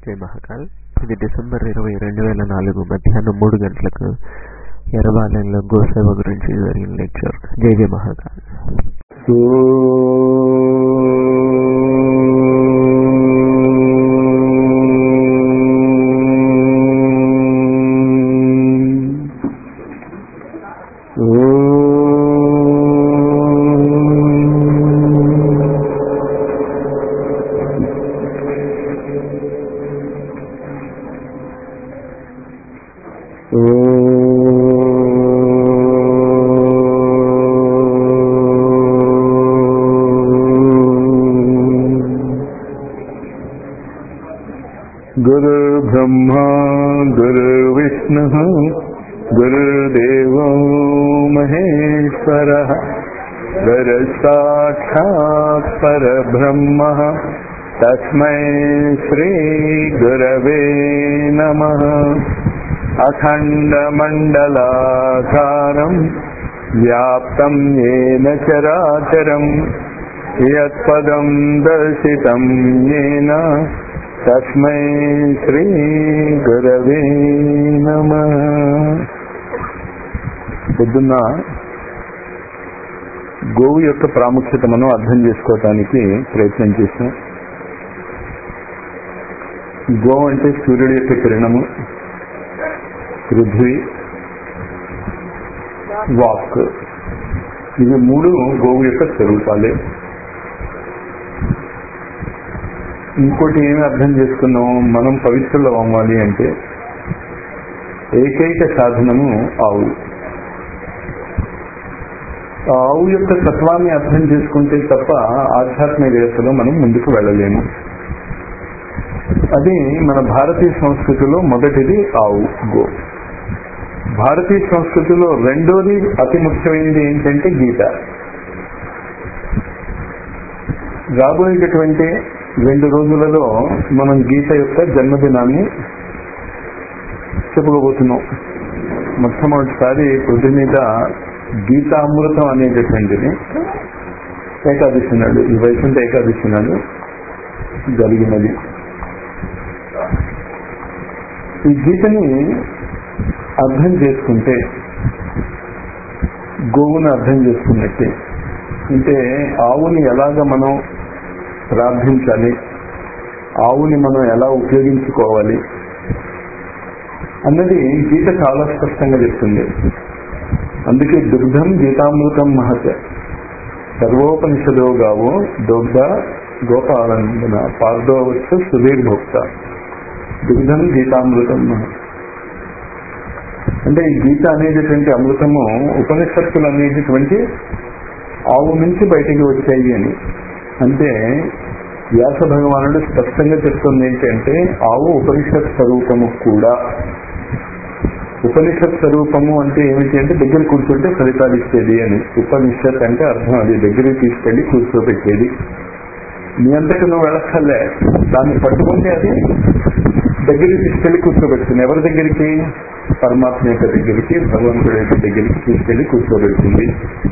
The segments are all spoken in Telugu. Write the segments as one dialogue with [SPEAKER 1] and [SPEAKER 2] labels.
[SPEAKER 1] జై మహాకాల్. ఇది డిసెంబర్ 20, 2004 మధ్యాహ్నం 3 గంటలకు ఎర్రబాలెంలో గోసేవ గురించి జరిగిన లెక్చర్. జై జై మహాకాల్.
[SPEAKER 2] ब्रह्मा गुरुर्विष्णुः गुरुर्देवो महेश्वरः गुरुसाक्षात् परब्रह्मः तस्मै श्री गुरवे नमः. अखण्डमण्डलाकारं व्याप्तं येन चराचरं यत्पदं दर्शितं येन तस्मै శ్రీ గురవే నమః. పొద్దున్న గోవు యొక్క ప్రాముఖ్యత మనం అర్థం చేసుకోవటానికి ప్రయత్నం చేశాం. గోవు అంటే సూర్యుడి యొక్క కిరణము, పృథ్వీ, వాక్. ఇవి మూడు గోవు యొక్క స్వరూపాలే. ఇంకోటి ఏమి అర్థం చేసుకున్నాం, మనం పవిత్రులు అవ్వాలి అంటే ఏకైక సాధనము ఆవు. ఆవు యొక్క తత్వాన్ని అర్థం చేసుకుంటే తప్ప ఆధ్యాత్మికతలో మనం ముందుకు వెళ్ళలేము. అది మన భారతీయ సంస్కృతిలో మొదటిది ఆవు, గో. భారతీయ సంస్కృతిలో రెండోది అతి ముఖ్యమైనది ఏంటంటే గీత. రాబోయేటటువంటి 2 రోజులలో మనం గీత యొక్క జన్మదినాన్ని చెప్పుకోబోతున్నాం. మొట్టమొదటిసారి పృథ్వీ మీద గీతామృతం అనేటటువంటిది ఏకాదశి నాడు, ఈ వైకుంఠ ఏకాదశి నాడు జరిగినది. ఈ గీతని అర్థం చేసుకుంటే గోవును అర్థం చేసుకున్నట్టే. అంటే ఆవుని ఎలాగ మనం ప్రార్థించాలి, ఆవుని మనం ఎలా ఉపయోగించుకోవాలి అన్నది గీత చాలా స్పష్టంగా చెప్తుంది. అందుకే దుగ్ధం గీతామృతం మహత్ సర్వోపనిషదో గావో దోగ్ధ గోపాలందన పార్దోవత్స సుధీర్భోక్త దుగ్ధం గీతామృతం మహత్. అంటే ఈ గీత అనేటటువంటి అమృతము ఉపనిషత్తులు అనేటటువంటి ఆవు నుంచి బయటికి వచ్చాయి అని. అంటే వ్యాస భగవానుడు స్పష్టంగా చెప్తుంది ఏంటంటే ఆవు ఉపనిషత్ స్వరూపము కూడా. ఉపనిషత్ స్వరూపము అంటే ఏమిటి అంటే దగ్గర కూర్చుంటే ఫలితాలు ఇచ్చేది అని. ఉపనిషత్ అంటే అర్థం అది దగ్గరికి తీసుకెళ్లి కూర్చోబెట్టేది. నీ అంతకు నువ్వు వెళ్ళక్కర్లే, దాన్ని పట్టుకుంటే అది దగ్గరికి తీసుకెళ్లి కూర్చోబెడుతుంది. ఎవరి దగ్గరికి? పరమాత్మ యొక్క దగ్గరికి, భగవంతుడి యొక్క దగ్గరికి తీసుకెళ్లి కూర్చోబెడుతుంది.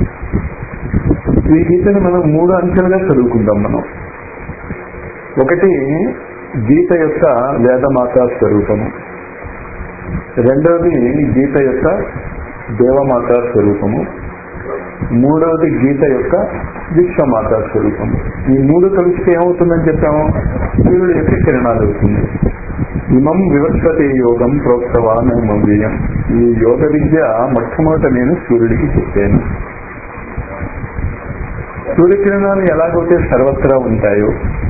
[SPEAKER 2] ఈ గీతని మనం 3 అంచెలుగా చదువుకుంటాం. మనం ఒకటి గీత యొక్క వేదమాతా స్వరూపము, రెండవది గీత యొక్క దేవమాతా స్వరూపము, మూడవది గీత యొక్క విశ్వమాతా స్వరూపము. ఈ 3 కలిస్తే ఏమవుతుందని చెప్పాము? సూర్యుడు యొక్క కిరణాలు అవుతుంది. ఇమం వివస్వతే యోగం ప్రోక్తవాన్ మవ్యం. ఈ యోగ విద్య మొట్టమొదట నేను సూర్యుడికి చెప్పాను. సూర్యకిరణాలు ఎలాగైతే సర్వత్రా ఉంటాయో,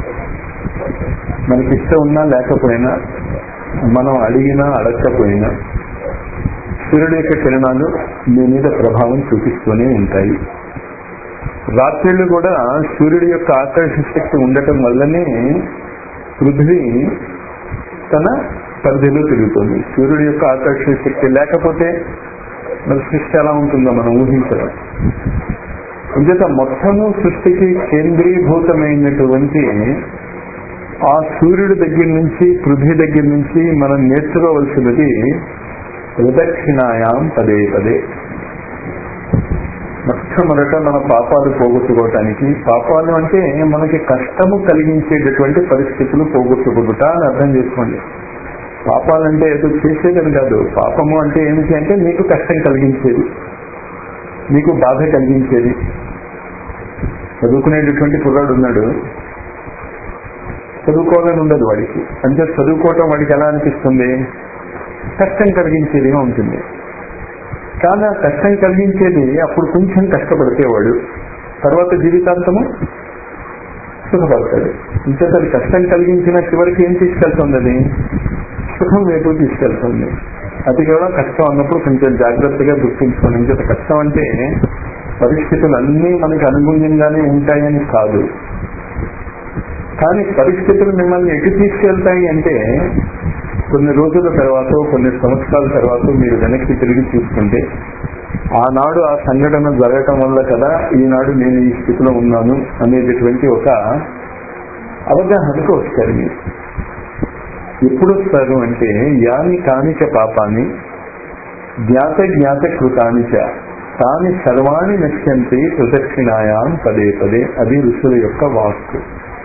[SPEAKER 2] మనకి ఇష్టం ఉన్నా లేకపోయినా, మనం అడిగినా అడగకపోయినా సూర్యుడి యొక్క కిరణాలు మీ మీద ప్రభావం చూపిస్తూనే ఉంటాయి. రాత్రిళ్ళు కూడా సూర్యుడి యొక్క ఆకర్షణ శక్తి ఉండటం వల్లనే పృథ్వీ తన పరిధిలో తిరుగుతుంది. సూర్యుడి యొక్క ఆకర్షణ శక్తి లేకపోతే మన సృష్టి ఎలా ఉంటుందో మనం ఊహించడం. అంచేత మొత్తము సృష్టికి కేంద్రీభూతమైనటువంటి ఆ సూర్యుడి దగ్గర నుంచి, పృథ్వీ దగ్గర నుంచి మనం నేర్చుకోవలసినది ప్రదక్షిణాయాం పదే పదే. మొట్టమొదట మన పాపాలు పోగొట్టుకోవటానికి, పాపాలు అంటే మనకి కష్టము కలిగించేటటువంటి పరిస్థితులు పోగొట్టుకుంటా అని అర్థం చేసుకోండి. పాపాలంటే ఏదో చేసేదని కాదు. పాపము అంటే ఏమిటి అంటే మీకు కష్టం కలిగించేది, మీకు బాధ కలిగించేది. చదువుకునేటటువంటి కుర్రాడు ఉన్నాడు, చదువుకోవాలని ఉండదు వాడికి. అంటే చదువుకోవటం వాడికి ఎలా అనిపిస్తుంది? కష్టం కలిగించేదిగా ఉంటుంది. కానీ ఆ కష్టం కలిగించేది అప్పుడు కొంచెం కష్టపడితే వాడు తర్వాత జీవితాంతము సుఖపడతాడు. ఇంకా అది కష్టం కలిగించిన చివరికి ఏం తీసుకెళ్తుంది? అది సుఖం వైపు తీసుకెళ్తుంది. అది కూడా కష్టం అన్నప్పుడు కొంచెం జాగ్రత్తగా గుర్తించుకోండి. ఇంకా కష్టం అంటే పరిస్థితులు అన్నీ మనకి అనుగుణ్యంగానే ఉంటాయని కాదు. కానీ పరిస్థితులు మిమ్మల్ని ఎటు తీసుకెళ్తాయి అంటే కొన్ని రోజుల తర్వాత, కొన్ని సంవత్సరాల తర్వాత మీరు వెనక్కి తిరిగి చూసుకుంటే ఆనాడు ఆ సంఘటన జరగటం వల్ల కదా ఈనాడు నేను ఈ స్థితిలో ఉన్నాను అనేటటువంటి ఒక అవగాహనకు వస్తారు. మీరు ఎప్పుడు వస్తారు అంటే యాని కానిచ పాపాన్ని జ్ఞాత కృతానిచ తాని సర్వాణి నశ్యంతి ప్రదక్షిణాయాం పదే పదే. అది ఋషుల యొక్క వాక్కు.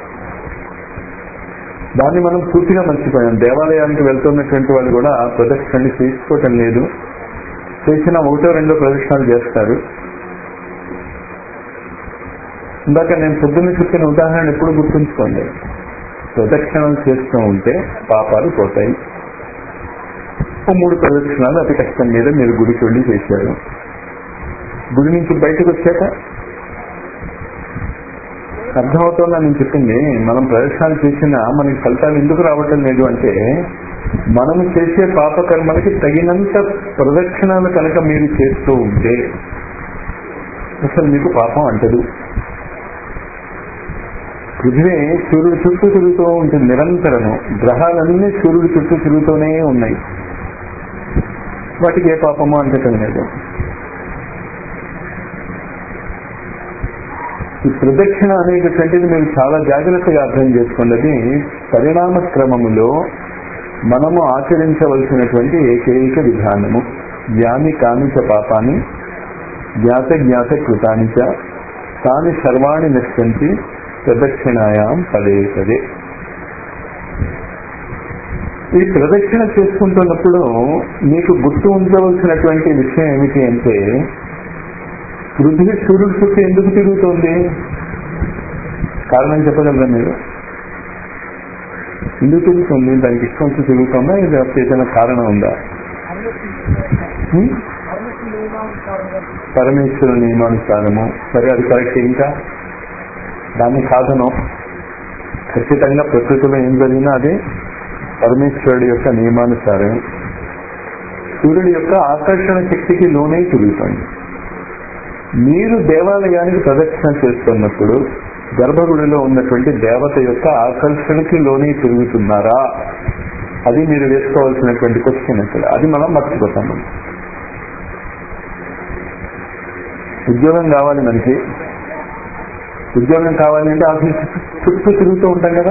[SPEAKER 2] దాన్ని మనం పూర్తిగా మర్చిపోయాం. దేవాలయానికి వెళ్తున్నటువంటి వాళ్ళు కూడా ప్రదక్షిణలు చేసుకోవటం లేదు. చేసిన 1-2 ప్రదక్షిణాలు చేస్తారు. ఇందాక నేను పొద్దున్న చెప్పిన ఉదాహరణ ఎప్పుడు గుర్తుంచుకోండి. ప్రదక్షిణలు చేస్తూ ఉంటే పాపాలు పోతాయి. 3 ప్రదక్షిణాలు అతి కష్టం మీద మీరు గుడికి వెళ్ళి చేశారు. గుడి నుంచి బయటకు వచ్చాక అర్థమవుతుందా నేను చెప్పింది? మనం ప్రదక్షిణాలు చేసినా మనకి ఫలితాలు ఎందుకు రావటం లేదు అంటే మనము చేసే పాపకర్మలకి తగినంత ప్రదక్షిణాలు కనుక మీరు చేస్తూ ఉంటే అసలు మీకు పాపం అంటదు. పృథివీ సూర్యుడు చుట్టూ తిరుగుతూ ఉంటుంది నిరంతరము. గ్రహాలన్నీ సూర్యుడు చుట్టూ తిరుగుతూనే ఉన్నాయి. వాటికి ఏ పాపము అంటటం లేదు. ఈ ప్రదక్షిణ అనేటటువంటిది మీరు చాలా జాగ్రత్తగా అర్థం చేసుకోండి. అది పరిణామ క్రమములో మనము ఆచరించవలసినటువంటి ఏకైక విధానము. యాని కానిచ పాపాన్ని జ్ఞాత కృతానిచ తాని సర్వాణి నశ్యంతి ప్రదక్షిణాయాం పదే పదే. ఈ ప్రదక్షిణ చేసుకుంటున్నప్పుడు మీకు గుర్తు ఉంచవలసినటువంటి విషయం ఏమిటి అంటే పృథ్వీ సూర్యుడు చుట్టూ ఎందుకు తిరుగుతోంది? కారణం చెప్పగలరా మీరు? ఎందుకు తిరుగుతుంది? దానికి ఇష్టం వచ్చి తిరుగుతుందా? ఇది ఏదైనా కారణం ఉందా? పరమేశ్వర నియమానుసారము. సరే, అది కరెక్ట్. ఇంకా దాని సాధనం ఖచ్చితంగా ప్రకృతిలో ఏం జరిగినా అది పరమేశ్వరుడి యొక్క నియమానుసారం. సూర్యుడి యొక్క ఆకర్షణ శక్తికి లోనే తిరుగుతుంది. మీరు దేవాలయానికి ప్రదక్షిణ చేస్తున్నప్పుడు గర్భగుడిలో ఉన్నటువంటి దేవత యొక్క ఆకర్షణకి లోనే తిరుగుతున్నారా? అది మీరు వేసుకోవాల్సినటువంటి క్వశ్చన్. అసలు అది మనం మర్చిపోతాం. ఉద్యోగం కావాలి మనకి. ఉద్యోగం కావాలి అంటే ఆఫీస్ చుట్టూ తిరుగుతూ ఉంటాం కదా.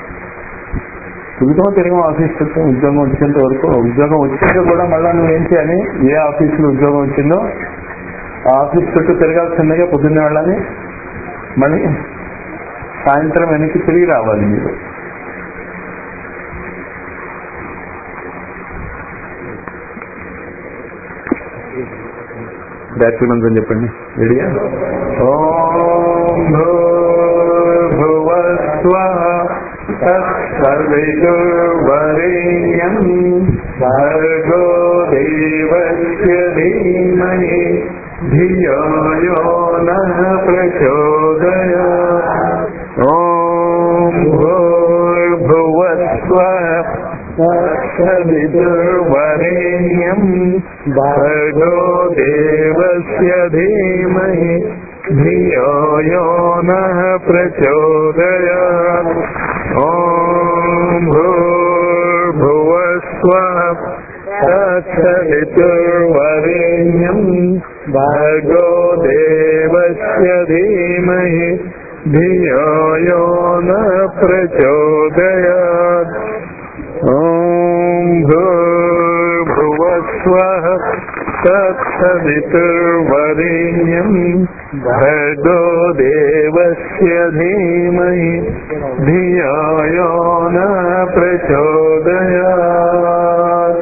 [SPEAKER 2] తిరగం ఆఫీస్ చుట్టూ. ఉద్యోగం వచ్చేంత వరకు, ఉద్యోగం వచ్చాక కూడా మళ్ళా నువ్వేం చేయాలి? ఏ ఆఫీసులో ఉద్యోగం వచ్చిందో ఆ ఆఫీస్ చుట్టూ తిరగాల్సిందిగా పొద్దున్నే వెళ్ళాలి, మళ్ళీ సాయంత్రం వెనక్కి తిరిగి రావాలి. మీరు గాయత్రి మంత్రం చెప్పండి. రెడీయా? ఓం భూర్భువస్వః తత్సవితుర్వరేణ్యం భర్గో దేవస్య ధీమహి ధియో యో నః ప్రచోదయాత్. ఓం భూర్భువస్వః తత్సవితుర్వరేణ్యం భర్గో దేవస్య ధీమహి ధియో యో నః ప్రచోదయాత్. ఓం భూర్భువస్వః తత్సవితుర్వరేణ్యం భర్గో దేవస్య ధీమహి ధియో యో నః ప్రచోదయాత్. ఓం భూర్భువస్వః తత్సవితుర్వరేణ్యం భర్గో దేవస్య ధీమహి ధియో యో న ప్రచోదయాత్.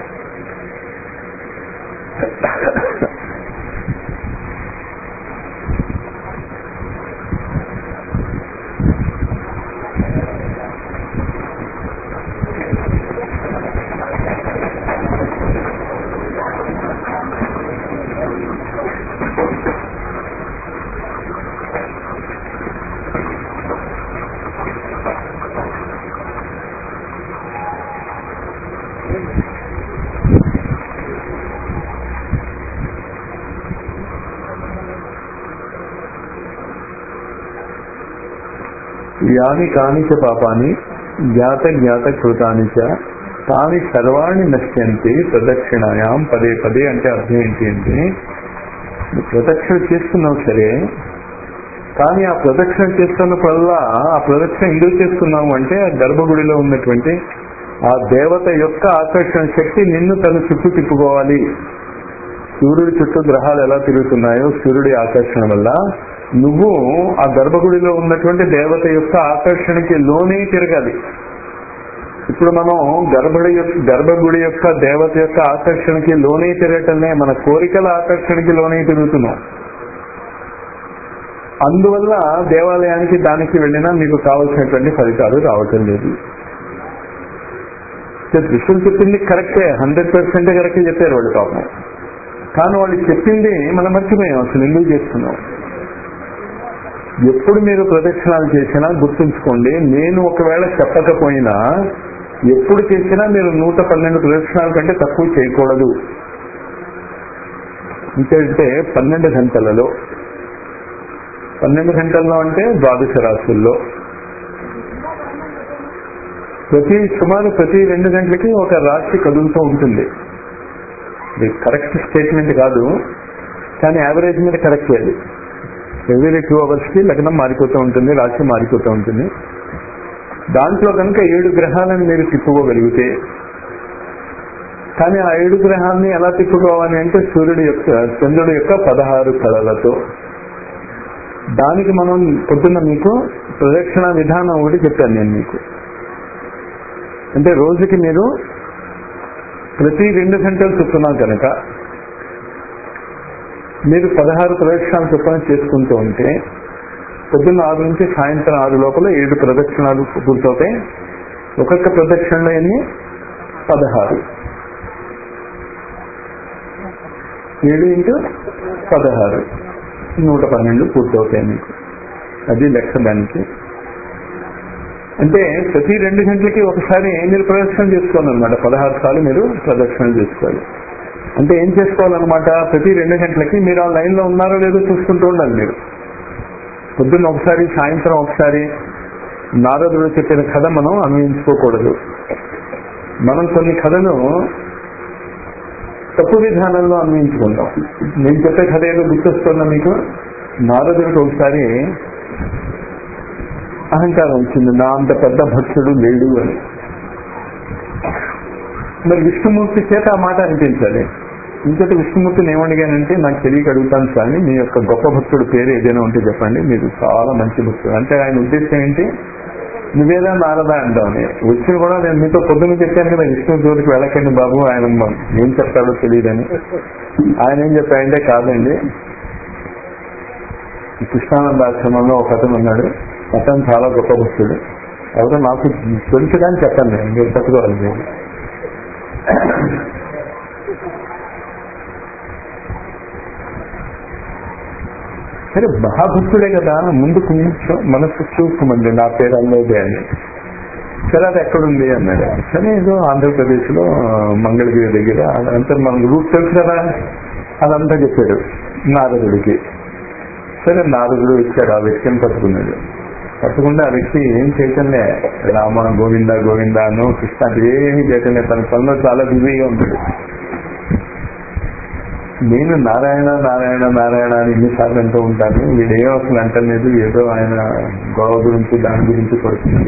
[SPEAKER 2] యాని కాని చ పాపాని జ్ఞాత జ్ఞాత కృతాని చ తాని సర్వాణి నశ్యంతి ప్రదక్షిణాయాం పదే పదే. అంటే అర్థం ఏంటి అంటే, ప్రదక్షిణ చేస్తున్నావు సరే, కానీ ఆ ప్రదక్షిణ చేస్తున్నప్పుడల్లా ఆ ప్రదక్షిణ ఎందుకు చేస్తున్నావు అంటే, ఆ గర్భగుడిలో ఉన్నటువంటి ఆ దేవత యొక్క ఆకర్షణ శక్తి నిన్ను తన చుట్టూ తిప్పుకోవాలి. సూర్యుడి చుట్టూ గ్రహాలు ఎలా తిరుగుతున్నాయో సూర్యుడి ఆకర్షణ వల్ల నువ్వు ఆ గర్భగుడిలో ఉన్నటువంటి దేవత యొక్క ఆకర్షణకి లోనే తిరగాలి. ఇప్పుడు మనం గర్భగుడి యొక్క దేవత యొక్క ఆకర్షణకి లోనే తిరగటమే, మన కోరికల ఆకర్షణకి లోనే తిరుగుతున్నాం. అందువల్ల దేవాలయానికి దానికి వెళ్ళినా మీకు కావలసినటువంటి ఫలితాలు రావటం లేదు. ఋషులు చెప్పింది కరెక్టే, 100% కరెక్టే చెప్పారు వాళ్ళు పాపం. కానీ వాళ్ళు చెప్పింది మనం మర్చిపోయాం, అసలు ఎందుకు చేస్తున్నాం. ఎప్పుడు మీరు ప్రదక్షిణాలు చేసినా గుర్తుంచుకోండి, నేను ఒకవేళ చెప్పకపోయినా ఎప్పుడు చేసినా మీరు 112 ప్రదక్షిణాల కంటే తక్కువ చేయకూడదు. ఇంకంటే 12 గంటలలో, 12 గంటల్లో అంటే ద్వాదశ రాశుల్లో సుమారు ప్రతి 2 గంటలకి ఒక రాశి కదులుతూ ఉంటుంది. ఇది కరెక్ట్ స్టేట్మెంట్ కాదు, కానీ యావరేజ్ మీద కరెక్ట్ చేయాలి. ఎవ్రీ 2 hours కి లగ్నం మారిపోతూ ఉంటుంది, రాశి మారిపోతూ ఉంటుంది. దాంట్లో కనుక 7 గ్రహాలను మీరు తిప్పుకోగలిగితే, కానీ ఆ 7 గ్రహాన్ని ఎలా తిప్పుకోవాలి అంటే చంద్రుడి యొక్క 16 కళలతో. దానికి మనం పొద్దున్న మీకు ప్రదక్షిణ విధానం ఒకటి చెప్పాను నేను మీకు. అంటే రోజుకి మీరు ప్రతి 2 గంటలు చొప్పున కనుక మీరు 16 ప్రదక్షిణాలు చొప్పున చేసుకుంటూ ఉంటే పొద్దున్న 6 నుంచి సాయంత్రం 6 లోపల 7 ప్రదక్షిణాలు పూర్తవుతాయి. ఒక్కొక్క ప్రదక్షిణలో ఎన్ని? 16. 7 × 16 112 పూర్తవుతాయి మీకు. అది లెక్క దానికి. అంటే ప్రతి 2 గంటలకి ఒకసారి మీరు ప్రదక్షిణ చేసుకోవాలన్నమాట. 16 సార్లు మీరు ప్రదక్షిణ చేసుకోవాలి. అంటే ఏం చేసుకోవాలన్నమాట, ప్రతి 2 గంటలకి మీరు ఆ లైన్లో ఉన్నారో లేదో చూసుకుంటూ ఉండాలి. మీరు పొద్దున్న ఒకసారి, సాయంత్రం ఒకసారి. నారదుడు చెప్పిన కథ మనం అన్వయించుకోకూడదు. మనం కొన్ని కథను తప్పు విధానంలో అన్వయించుకుంటాం. నేను చెప్పే కథ ఏదో గుర్తొస్తున్నా మీకు. నారదుడికి ఒకసారి అహంకారం వచ్చింది, నా అంత పెద్ద భక్తుడు లేడు అని. మరి విష్ణుమూర్తి చేత ఆ మాట అనిపించాలి. ఇంకటి విష్ణుమూర్తిని ఏమడిగానంటే, నాకు తెలియక అడుగుతాను స్వామి, మీ యొక్క గొప్ప భక్తుడు పేరు ఏదైనా ఉంటే చెప్పండి, మీరు చాలా మంచి భక్తుడు. అంటే ఆయన ఉద్దేశం ఏంటి, నువ్వేదా నారదా అంటామని. వచ్చిన కూడా నేను మీతో పొద్దున్న చెప్పాను కదా, విష్ణు జోలికి వెళ్ళకండి బాబు, ఆయన ఏం చెప్తాడో తెలియదని. ఆయన ఏం చెప్పాడంటే, కాదండి, కృష్ణానంద ఆశ్రమంలో ఒక అతను ఉన్నాడు, అతను చాలా గొప్ప భక్తుడు, ఎవరో నాకు తెలుసు కానీ చెప్పండి, నేను మీరు పట్టుకోవాలి. మీరు సరే మహాభక్తుడే కదా, ముందు కొంచెం మనసు చూసుకోమండి, నా పేరు అన్నదే అని. సరే అది ఎక్కడుంది అన్నాడు. సరే ఏదో ఆంధ్రప్రదేశ్ లో మంగళగిరి దగ్గర, అంతా మనకు రూట్ తెలుసు కదా, అదంతా చెప్పాడు నారదుడికి. సరే నారదుడు వచ్చాడు, ఆ వ్యక్తిని పట్టుకున్నాడు. పట్టుకుంటే ఆ వ్యక్తి ఏం చేయటంలే, రామ గోవింద గోవింద అను కృష్ణ ఏమీ చేయటంలే, తన పనిలో చాలా బిజీగా ఉంటాడు. నేను నారాయణ నారాయణ నారాయణ అని ఎన్నిసార్లు అంటూ ఉంటాను, వీడేమో అసలు అంటలేదు, ఏదో ఆయన గొడవ గురించి దాని గురించి పడుతున్నాడు.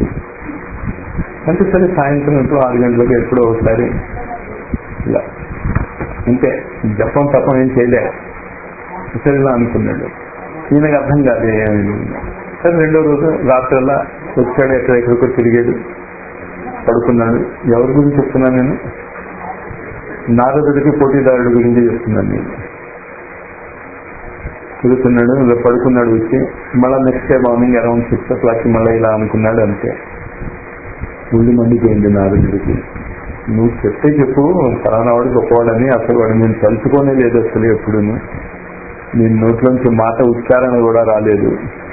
[SPEAKER 2] అంటే సరే సాయంత్రం 6 గంటలకు ఎప్పుడో ఒకసారి ఇలా అంతే, జపం తప్పం ఏం చేయలే, సరేలా అనుకున్నాడు. ఈయనకు అర్థం కాదు ఏమి. సరే రెండో రోజు రాత్రల్లా వచ్చాడు, ఎక్కడెక్కడికో తిరిగాడు, పడుకున్నాడు. ఎవరి గురించి చెప్తున్నాను నేను? నారదుడికి పోటీదారుడి గురించి చెప్తున్నాను నేను. తిరుగుతున్నాడు, ఇలా పడుకున్నాడు. వచ్చి మళ్ళీ next day morning around 6 o'clock మళ్ళీ ఇలా అనుకున్నాడు. అంతే, ఉల్లి మండిపోయింది నారదుడికి. నువ్వు చెప్తే చెప్పు, ఫలానా వాడు గొప్పవాడని, అసలు వాడు నేను తలుచుకోనే లేదు అసలు ఎప్పుడును, నేను నోట్లోంచి మాట ఉచ్చారణ కూడా రాలేదు,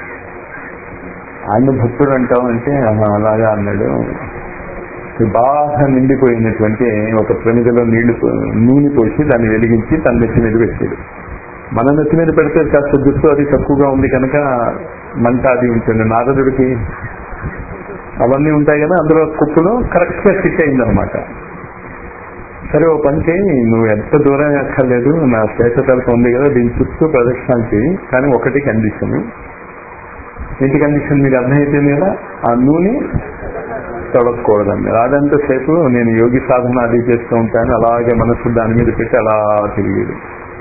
[SPEAKER 2] ఆయన భక్తుడు అంటావు అంటే అలాగా అన్నాడు. బాగా నిండిపోయినటువంటి ఒక ప్రమిదలో నూనె పోసి దాన్ని వెలిగించి తన నెత్తి మీద పెట్టాడు. మన నెత్తి మీద పెడితే కాస్త జుట్టు అది తక్కువగా ఉంది కనుక మంట అది ఉంటుంది, నారదుడికి అవన్నీ ఉంటాయి కదా, అందులో కుప్పులో కరెక్ట్ గా ఫిట్ అయిందనమాట. సరే ఓ పని చేయి, నువ్వు ఎంత దూరం ఎక్కర్లేదు, నా శేషతలప ఉంది కదా, దీని చుట్టూ ప్రదక్షిణాలు చేయి, కానీ ఒకటి కండిషన్. ఏంటి కండిషన్ మీకు అర్థమైపోయింది కదా, ఆ నూనె తొడగకూడదండి. అదంతసేపు నేను యోగి సాధన అది చేస్తూ ఉంటాను, అలాగే మనసు దాని మీద పెట్టి అలా తిరిగేది.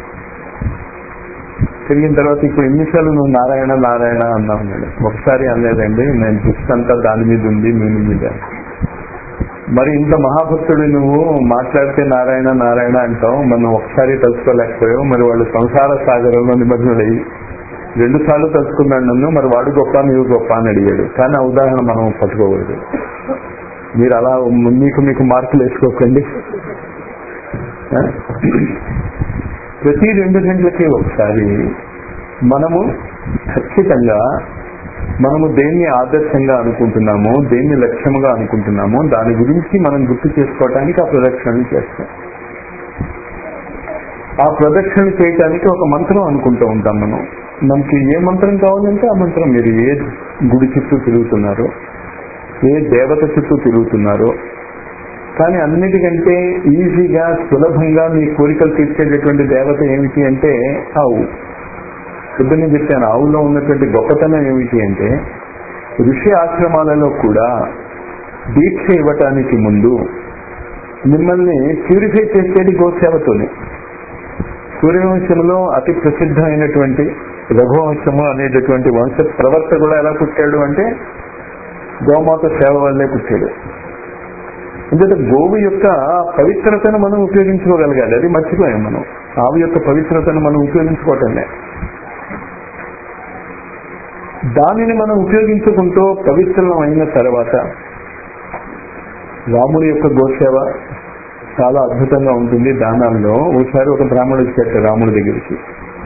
[SPEAKER 2] తిరిగిన తర్వాత ఇప్పుడు ఎన్నిసార్లు నువ్వు నారాయణ నారాయణ అన్నా ఉన్నాడు. ఒకసారి అనలేదండి, నేను దృష్టి అంతా దాని మీద ఉంది, నూనె మీద. మరి ఇంత మహాభక్తుడు నువ్వు మాట్లాడితే నారాయణ నారాయణ అంటావు, మనం ఒకసారి తలుచుకోలేకపోయావు. మరి వాళ్ళు సంసార సాగరంలో నిమగ్నుడయ్యి 2 సార్లు తలుచుకున్నాడు నన్ను, మరి వాడు గొప్ప నీవు గొప్ప అని అడిగాడు. కానీ ఆ ఉదాహరణ మనం పట్టుకోకూడదు. మీరు అలా మీకు మార్కులు వేసుకోకండి. ప్రతి 2 గంటలకి ఒకసారి మనము ఖచ్చితంగా మనము దేన్ని ఆదర్శంగా అనుకుంటున్నామో, దేన్ని లక్ష్యముగా అనుకుంటున్నామో దాని గురించి మనం గుర్తు చేసుకోవటానికి ఆ ప్రదక్షిణలు చేస్తాం. ఆ ప్రదక్షిణలు చేయటానికి ఒక మంత్రం అనుకుంటూ ఉంటాం మనం. మనకి ఏ మంత్రం కావాలంటే ఆ మంత్రం, మీరు ఏ గుడి చుట్టూ తిరుగుతున్నారో, ఏ దేవత చుట్టూ తిరుగుతున్నారో, కానీ అన్నిటికంటే ఈజీగా సులభంగా మీ కోరికలు తీర్చేటటువంటి దేవత ఏమిటి అంటే ఆవు. పొద్దున్నే చెప్పాను, ఆవులో ఉన్నటువంటి గొప్పతనం ఏమిటి అంటే ఋషి ఆశ్రమాలలో కూడా దీక్ష ఇవ్వటానికి ముందు మిమ్మల్ని ప్యూరిఫై చేసేది గోసేవతోనే. సూర్యవంశంలో అతి ప్రసిద్ధమైనటువంటి రఘువంశము అనేటటువంటి వంశ ప్రవర్త కూడా ఎలా పుట్టాడు అంటే గోమాత సేవ వల్లే పుట్టాడు. ఎందుకంటే గోవు యొక్క పవిత్రతను మనం ఉపయోగించుకోగలగాలి, అది మర్చిపోయాం మనం. ఆవు యొక్క పవిత్రతను మనం ఉపయోగించుకోవటంలే. దానిని మనం ఉపయోగించుకుంటూ పవిత్రం అయిన తర్వాత రాముడి యొక్క గోసేవ చాలా అద్భుతంగా ఉంటుంది. దానాల్లో ఒకసారి ఒక బ్రాహ్మణుడు వచ్చాట రాముడి దగ్గరికి.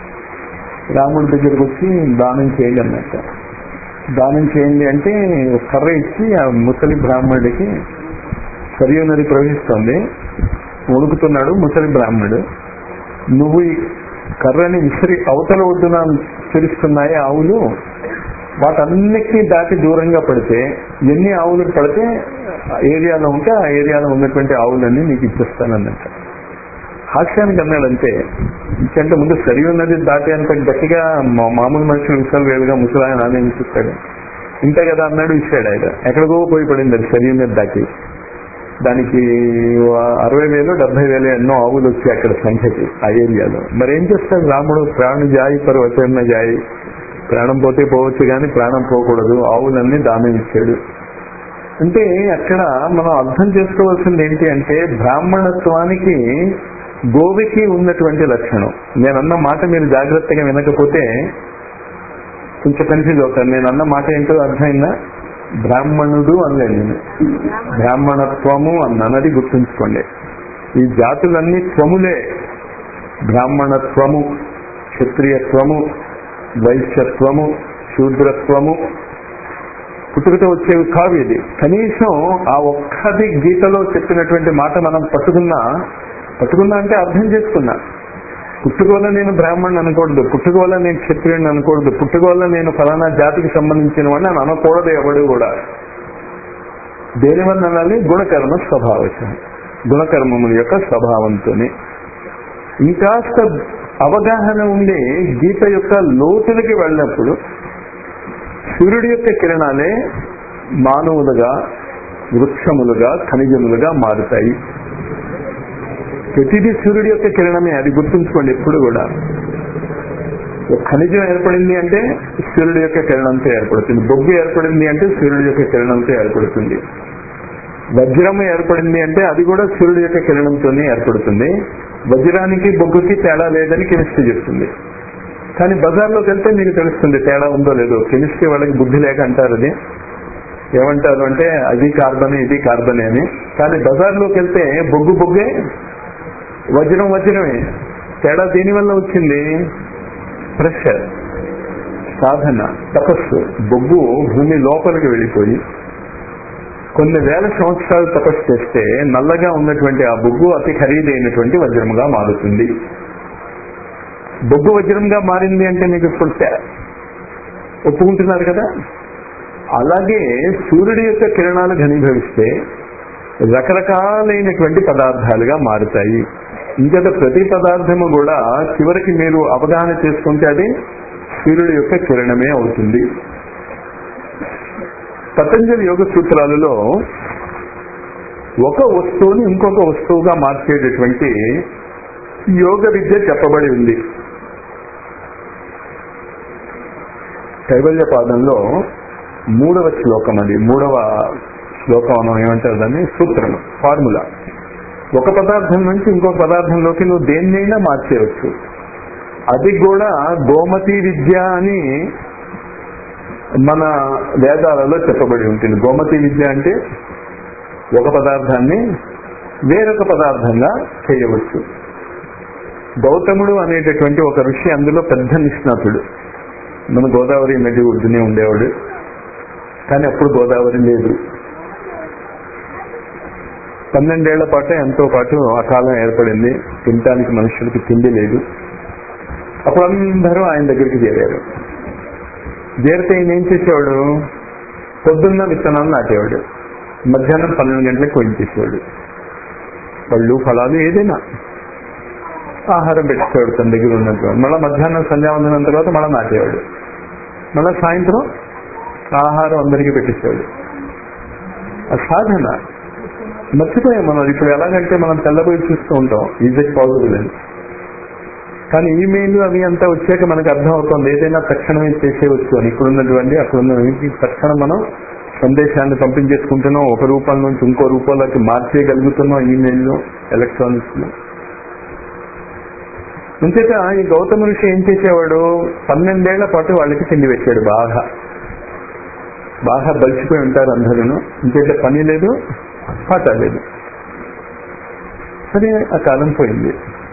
[SPEAKER 2] రాముడి దగ్గరికి వచ్చి దానం చేయండి అన్నట్ట. దానం చేయండి అంటే కర్ర ఇచ్చి ఆ ముసలి బ్రాహ్మణుడికి, సరియు నది ప్రవహిస్తోంది, వణుకుతున్నాడు ముసలి బ్రాహ్మణుడు. నువ్వు ఈ కర్రని విసిరి అవతల ఒడ్డున తిరుస్తున్నాయి ఆవులు, వాటన్నిటినీ దాటి దూరంగా పడితే ఎన్ని ఆవులు పడితే ఏరియాలో ఉంటే ఆ ఏరియాలో ఉన్నటువంటి ఆవులన్నీ నీకు ఇచ్చేస్తానన్నట్ట. హాస్యానికి అన్నాడంటే, ఇంకంటే ముందు సరి ఉన్నది దాటి అంత గట్టిగా మామూలు మనుషులు విషయాలు వేరుగా ముసలాయన నానే ఇస్తాడు, ఇంతే కదా అన్నాడు. ఇచ్చాడు ఆయన. ఎక్కడికో పోయి పడింది అది సరి ఉన్నది దాటి. దానికి 60,000 70,000 ఎన్నో ఆవులు వచ్చాయి అక్కడ సంఖ్యకి ఆ ఏరియాలో. మరి ఏం చేస్తాడు రాముడు? ప్రాణ జాయి పర్వతన్న జాయి, ప్రాణం పోతే పోవచ్చు కానీ ప్రాణం పోకూడదు, ఆవులన్నీ దానం ఇచ్చాడు. అంటే అక్కడ మనం అర్థం చేసుకోవాల్సింది ఏంటి అంటే బ్రాహ్మణత్వానికి గోవికి ఉన్నటువంటి లక్షణం. నేనన్న మాట మీరు జాగ్రత్తగా వినకపోతే కొంచెం కన్ఫ్యూజ్ అవుతాను. నేను అన్న మాట ఏంటో అర్థమైందా? బ్రాహ్మణుడు అనలేదు నేను, బ్రాహ్మణత్వము అన్నది గుర్తుంచుకోండి. ఈ జాతులన్నీ త్వములే. బ్రాహ్మణత్వము, క్షత్రియత్వము, వైశ్యత్వము, శూద్రత్వము పుట్టుకతో వచ్చేవి కావు. ఇది కనీసం ఆ ఒక్కది గీతలో చెప్పినటువంటి మాట మనం పట్టుకున్నా అంటే అర్థం చేసుకున్నా. పుట్టుకోవల్ల నేను బ్రాహ్మణుని అనకూడదు, పుట్టుకోవల్ల నేను క్షత్రియుని అనకూడదు, పుట్టుకోవల్ల నేను ఫలానా జాతికి సంబంధించిన వాడిని అని అనకూడదు ఎవడు కూడా. దేనివల్ల అనాలి? గుణకర్మ స్వభావశ, గుణకర్మముల యొక్క స్వభావంతోనే. ఇంకాస్త అవగాహన ఉండి గీత యొక్క లోతులకి వెళ్ళినప్పుడు సూర్యుడి యొక్క కిరణాలే మానవులుగా, వృక్షములుగా, ఖనిజములుగా మారుతాయి. ప్రతిదీ సూర్యుడి యొక్క కిరణమే, అది గుర్తుంచుకోండి ఎప్పుడు కూడా. ఒక ఖనిజం ఏర్పడింది అంటే సూర్యుడి యొక్క కిరణంతో ఏర్పడుతుంది, బొగ్గు ఏర్పడింది అంటే సూర్యుడి యొక్క కిరణంతో ఏర్పడుతుంది, వజ్రము ఏర్పడింది అంటే అది కూడా సూర్యుడి యొక్క కిరణంతోనే ఏర్పడుతుంది. వజ్రానికి బొగ్గుకి తేడా లేదని కెమిస్ట్రీ చెప్తుంది. కానీ బజార్లోకి వెళ్తే మీకు తెలుస్తుంది తేడా ఉందో లేదో. కెమిస్ట్రీ వాళ్ళకి బుద్ధి లేక అంటారు, అది ఏమంటారు అంటే అది కార్బనే ఇది కార్బనే అని. కానీ బజార్లోకి వెళ్తే బొగ్గు బొగ్గే, వజ్రం వజ్రమే. తేడా దేనివల్ల వచ్చింది? ప్రెషర్, సాధన, తపస్సు. బొగ్గు భూమి లోపలికి వెళ్ళిపోయి కొన్ని వేల సంవత్సరాలు తపస్సు చేస్తే నల్లగా ఉన్నటువంటి ఆ బొగ్గు అతి ఖరీదైనటువంటి వజ్రముగా మారుతుంది. బొగ్గు వజ్రంగా మారింది అంటే మీకు ఇప్పుడు ఒప్పుకుంటున్నారు కదా. అలాగే సూర్యుడి యొక్క కిరణాలు ఘనీభవిస్తే రకరకాలైనటువంటి పదార్థాలుగా మారుతాయి. ఇంకా ప్రతి పదార్థము కూడా చివరికి మీరు అవగాహన చేసుకుంటే అది సూర్యుడి యొక్క కిరణమే అవుతుంది. పతంజలి యోగ సూత్రాలలో ఒక వస్తువుని ఇంకొక వస్తువుగా మార్చేటటువంటి యోగ విద్య చెప్పబడి ఉంది. కైవల్య పాదంలో 3వ శ్లోకం, అది 3వ శ్లోకం ఏమంటారు దాన్ని, సూత్రం, ఫార్ములా. ఒక పదార్థం నుంచి ఇంకొక పదార్థంలోకి నువ్వు దేన్నైనా మార్చేయవచ్చు. అది కూడా గోమతి విద్య అని మన వేదాలలో చెప్పబడి ఉంటుంది. గోమతి విద్య అంటే ఒక పదార్థాన్ని వేరొక పదార్థంగా చేయవచ్చు. గౌతముడు అనేటటువంటి ఒక ఋషి అందులో పెద్ద నిష్ణాతుడు. మన గోదావరి నది ఒడ్డునే ఉండేవాడు, కానీ అప్పుడు గోదావరి లేదు. 12 ఏళ్ల పాటు ఎంతో పాటు అకాలం ఏర్పడింది, తినటానికి మనుషులకి తిండి లేదు. అప్పుడు అందరూ ఆయన దగ్గరికి చేరారు. చేరితే ఈయన ఏం చేసేవాడు? పొద్దున్న విత్తనాలు నాటేవాడు, మధ్యాహ్నం 12 గంటలకు కోయించేసేవాడు. పళ్ళు ఫలాలు ఏదైనా ఆహారం పెట్టేవాడు తన దగ్గర ఉన్నట్టు. మళ్ళీ మధ్యాహ్నం సంధ్యావందనం తర్వాత మళ్ళీ నాటేవాడు, మళ్ళీ సాయంత్రం ఆహారం అందరికీ పెట్టేసేవాడు. ఆ సాధన మర్చిపోయాం మనం. ఇప్పుడు ఎలాగంటే మనం తెల్లబోయి చూస్తూ ఉంటాం, ఈజ్ ఇట్ పాసిబుల్ అని. కానీ ఈమెయిల్ అవి అంతా వచ్చాక మనకు అర్థం అవుతుంది ఏదైనా తక్షణమే చేసేవచ్చు అని. ఇక్కడున్నటువంటి అక్కడున్న తక్షణం మనం సందేశాన్ని పంపించేసుకుంటున్నాం, ఒక రూపం నుంచి ఇంకో రూపంలోకి మార్చేయగలుగుతున్నాం ఈమెయిల్లో, ఎలక్ట్రానిక్స్ లో. ఇంచేత ఈ గౌతమ ఋషి ఏం చేసేవాడు? 12 ఏళ్ల పాటు వాళ్ళకి తిండి పెట్టాడు. బాగా బలిసిపోయి ఉంటారు అందరూ. ఇంకేత పని లేదు, పాట లేదు. సరే, ఆ కాలం పోయింది.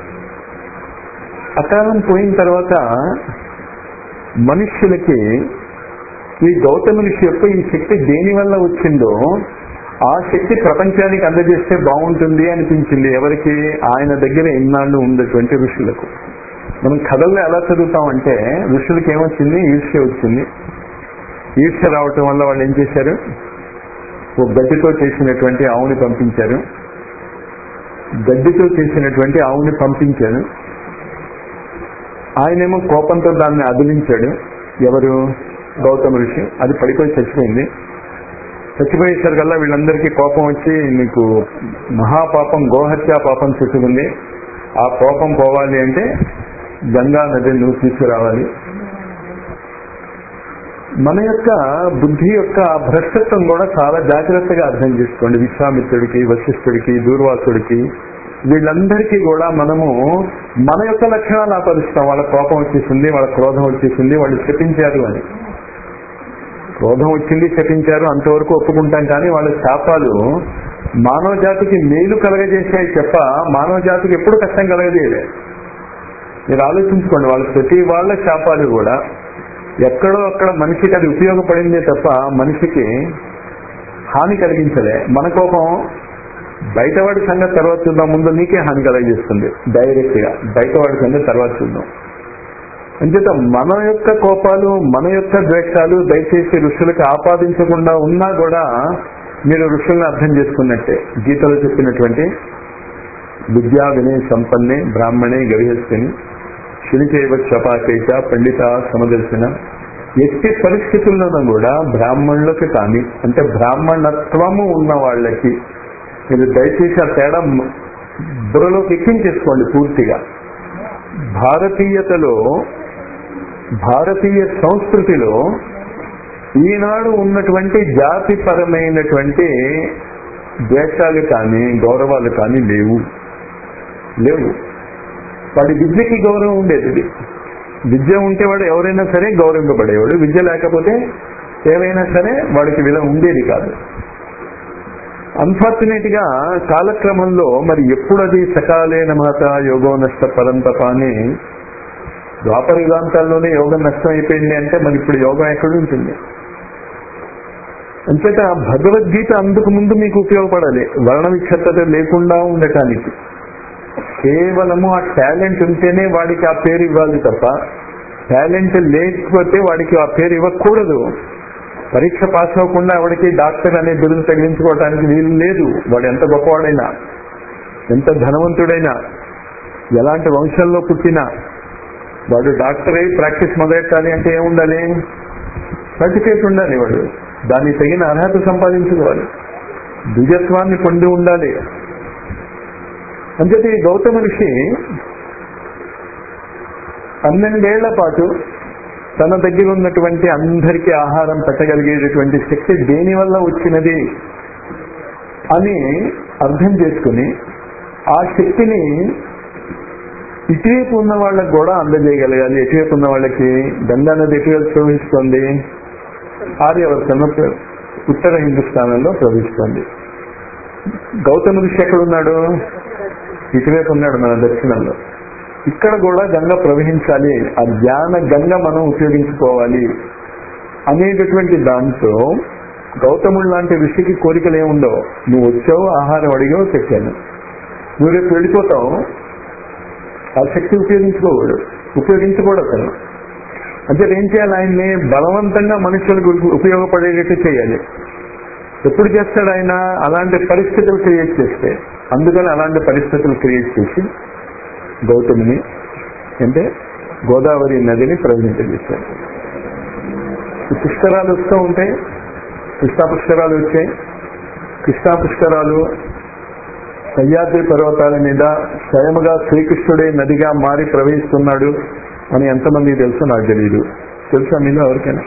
[SPEAKER 2] ఆ కాలం పోయిన తర్వాత మనుష్యులకి ఈ గౌతమ ఋషి యొక్క ఈ శక్తి దేని వల్ల వచ్చిందో ఆ శక్తి ప్రపంచానికి అందజేస్తే బాగుంటుంది అనిపించింది. ఎవరికి? ఆయన దగ్గర ఇన్నాళ్ళు ఉన్నటువంటి ఋషులకు. మనం కథల్లో ఎలా చదువుతామంటే ఋషులకి ఏమొచ్చింది? ఈర్ష్య వచ్చింది. ఈర్ష్య రావటం వల్ల వాళ్ళు ఏం చేశారు? ఓ గడ్డితో చేసినటువంటి ఆవుని పంపించారు. గడ్డితో చేసినటువంటి ఆవుని పంపించారు. ఆయనేమో కోపంతో దాన్ని అదిలించాడు. ఎవరు? గౌతమ ఋషి. అది పడిపోయి చచ్చిపోయింది. చచ్చిపోయేసరికల్లా వీళ్ళందరికీ కోపం వచ్చి నీకు మహాపాపం, గోహత్యా పాపం చుట్టుకుంది, ఆ కోపం పోవాలి అంటే గంగా నది నువ్వు తీసుకురావాలి. మన యొక్క బుద్ధి యొక్క భ్రష్టత్వం కూడా చాలా జాగ్రత్తగా అర్థం చేసుకోండి. విశ్వామిత్రుడికి, వశిష్ఠుడికి, దూర్వాసుడికి, వీళ్ళందరికీ కూడా మనము మన యొక్క లక్షణాలు ఆపరిస్తాం. వాళ్ళ కోపం వచ్చేసింది, వాళ్ళ క్రోధం వచ్చేసింది, వాళ్ళు శపించారు అని. క్రోధం వచ్చింది, శపించారు, అంతవరకు ఒప్పుకుంటాం. కానీ వాళ్ళ శాపాలు మానవ జాతికి మేలు కలగజేసాయి తప్ప మానవ జాతికి ఎప్పుడు కష్టం కలగజేయలే. మీరు ఆలోచించుకోండి, వాళ్ళ ప్రతి వాళ్ళ శాపాలు కూడా ఎక్కడో అక్కడ మనిషికి అది ఉపయోగపడిందే తప్ప మనిషికి హాని కలిగించలే. మన కోపం బయటవాడి సంగతి తర్వాత చూద్దాం, ముందు నీకే హాని కలగజేస్తుంది డైరెక్ట్ గా. బయటవాడి సంగతి తర్వాత చూద్దాం. అంచేత మన యొక్క కోపాలు, మన యొక్క ద్వేషాలు దయచేసి ఋషులకు ఆపాదించకుండా ఉన్నా కూడా మీరు ఋషుల్ని అర్థం చేసుకున్నట్టే. గీతలో చెప్పినటువంటి విద్యా వినయ సంపన్నే బ్రాహ్మణే గవిహస్తిని శిలిచేవ క్షపాకైత పండిత సమదర్శన. ఎట్టి పరిస్థితుల్లోనూ కూడా బ్రాహ్మణులకు కానీ, అంటే బ్రాహ్మణత్వము ఉన్న వాళ్ళకి మీరు దయచేసి ఆ తేడా బుర్రలోకి ఎక్కించేసుకోండి పూర్తిగా. భారతీయతలో, భారతీయ సంస్కృతిలో ఈనాడు ఉన్నటువంటి జాతిపరమైనటువంటి ద్వేషాలు కానీ గౌరవాలు కానీ లేవు. వాడి విద్యకి గౌరవం ఉండేది. విద్య ఉంటే వాడు ఎవరైనా సరే గౌరవింపబడేవాడు, విద్య లేకపోతే ఏవైనా సరే వాడికి విలువ ఉండేది కాదు. అన్ఫార్చునేట్ గా కాలక్రమంలో మరి ఎప్పుడు అది సకాలేన మాత యోగో నష్ట పరంతప అని ద్వాపర యుగాంతాల్లోనే యోగం నష్టం అయిపోయింది అంటే మరి ఇప్పుడు యోగం ఎక్కడ ఉంటుంది? అంచేత భగవద్గీత అందుకు ముందు మీకు ఉపయోగపడాలి, వర్ణ విక్షిప్తత లేకుండా ఉండటానికి. కేవలము ఆ టాలెంట్ ఉంటేనే వాడికి ఆ పేరు ఇవ్వాలి తప్ప టాలెంట్ లేకపోతే వాడికి ఆ పేరు ఇవ్వకూడదు. పరీక్ష పాస్ అవ్వకుండా వాడికి డాక్టర్ అనే బిరుదు తగిలించుకోవడానికి వీలు లేదు. వాడు ఎంత గొప్పవాడైనా, ఎంత ధనవంతుడైనా, ఎలాంటి వంశంలో పుట్టినా వాడు డాక్టర్ అయి ప్రాక్టీస్ మొదలెట్టాలి అంటే ఏముండాలి? సర్టిఫికేట్ ఉండాలి. వాడు దానికి తగిన అర్హత సంపాదించుకోవాలి, ద్విజత్వాన్ని పొంది ఉండాలి. అంచేత ఈ గౌతమ ఋషి 12 ఏళ్ల పాటు తన దగ్గర ఉన్నటువంటి అందరికీ ఆహారం పెట్టగలిగేటటువంటి శక్తి దేని వల్ల వచ్చినది అని అర్థం చేసుకుని ఆ శక్తిని ఇటువైపు ఉన్న వాళ్ళకి కూడా అందజేయగలగాలి. ఎటువైపు ఉన్న వాళ్ళకి గంగా నది ఎటువైపు ప్రవహిస్తోంది? ఆర్యవర్తంలో, ఉత్తర హిందుస్థానంలో ప్రవహిస్తోంది. గౌతమ ఋషి ఎక్కడున్నాడు? ఇటువైపు ఉన్నాడు, మన దక్షిణంలో. ఇక్కడ కూడా గంగ ప్రవహించాలి, ఆ జ్ఞాన గంగ మనం ఉపయోగించుకోవాలి అనేటటువంటి దాంతో గౌతముడు లాంటి ఋషికి కోరికలు ఏముండవు. నువ్వు వచ్చావు, ఆహారం అడిగావు, చెప్పాను, నువ్వు రేపు వెళ్ళిపోతావు, ఆ శక్తి ఉపయోగించుకోడు అతను. అంటే ఏం చేయాలి? ఆయన్ని బలవంతంగా మనుషులకు ఉపయోగపడేటట్టు చేయాలి. ఎప్పుడు చేస్తాడు ఆయన? అలాంటి పరిస్థితులు క్రియేట్ చేస్తే. అందుకని అలాంటి పరిస్థితులు క్రియేట్ చేసి గౌతముని అంటే గోదావరి నదిని ప్రవహింపజేశాడు. పుష్కరాలు వస్తూ ఉంటాయి, కృష్ణా పుష్కరాలు వచ్చాయి. కృష్ణా పుష్కరాలు సహ్యాద్రి పర్వతాల మీద స్వయముగా శ్రీకృష్ణుడే నదిగా మారి ప్రవహిస్తున్నాడు అని ఎంతమందికి తెలుసు? నాకు తెలియదు. తెలుసా మీలో ఎవరికైనా?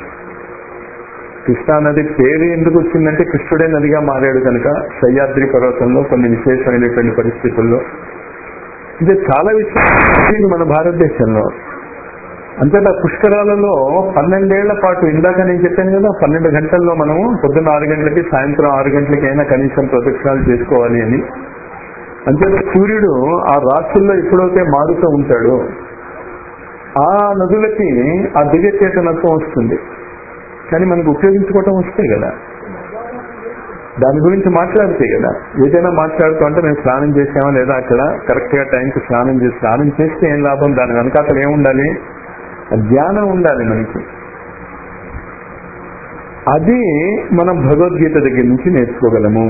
[SPEAKER 2] కృష్ణా నది పేరు ఎందుకు వచ్చిందంటే కృష్ణుడే నదిగా మారాడు కనుక సహ్యాద్రి పర్వతంలో కొన్ని విశేషమైనటువంటి పరిస్థితుల్లో. ఇది చాలా విషయాలు మన భారతదేశంలో. అంతేత పుష్కరాలలో 12 ఏళ్ల పాటు, ఇందాక నేను చెప్పాను కదా, 12 గంటల్లో మనము పొద్దున్న 6 గంటలకి సాయంత్రం 6 గంటలకి అయినా కనీసం ప్రదక్షిణాలు చేసుకోవాలి అని. అంతేత సూర్యుడు ఆ రాత్రుల్లో ఎప్పుడైతే మారుతూ ఉంటాడో ఆ నదులకి ఆ దివ్య చేతనత్వం వస్తుంది. కానీ మనకు ఉపయోగించుకోవటం వస్తే కదా, దాని గురించి మాట్లాడితే కదా. ఏదైనా మాట్లాడుతూ అంటే మేము స్నానం చేసామా లేదా, అక్కడ కరెక్ట్ గా టైంకి స్నానం చేస్తే ఏం లాభం? దాని వెనకాతలు ఏముండాలి? జ్ఞానం ఉండాలి మనకి. అది మనం భగవద్గీత దగ్గర నుంచి నేర్చుకోగలము.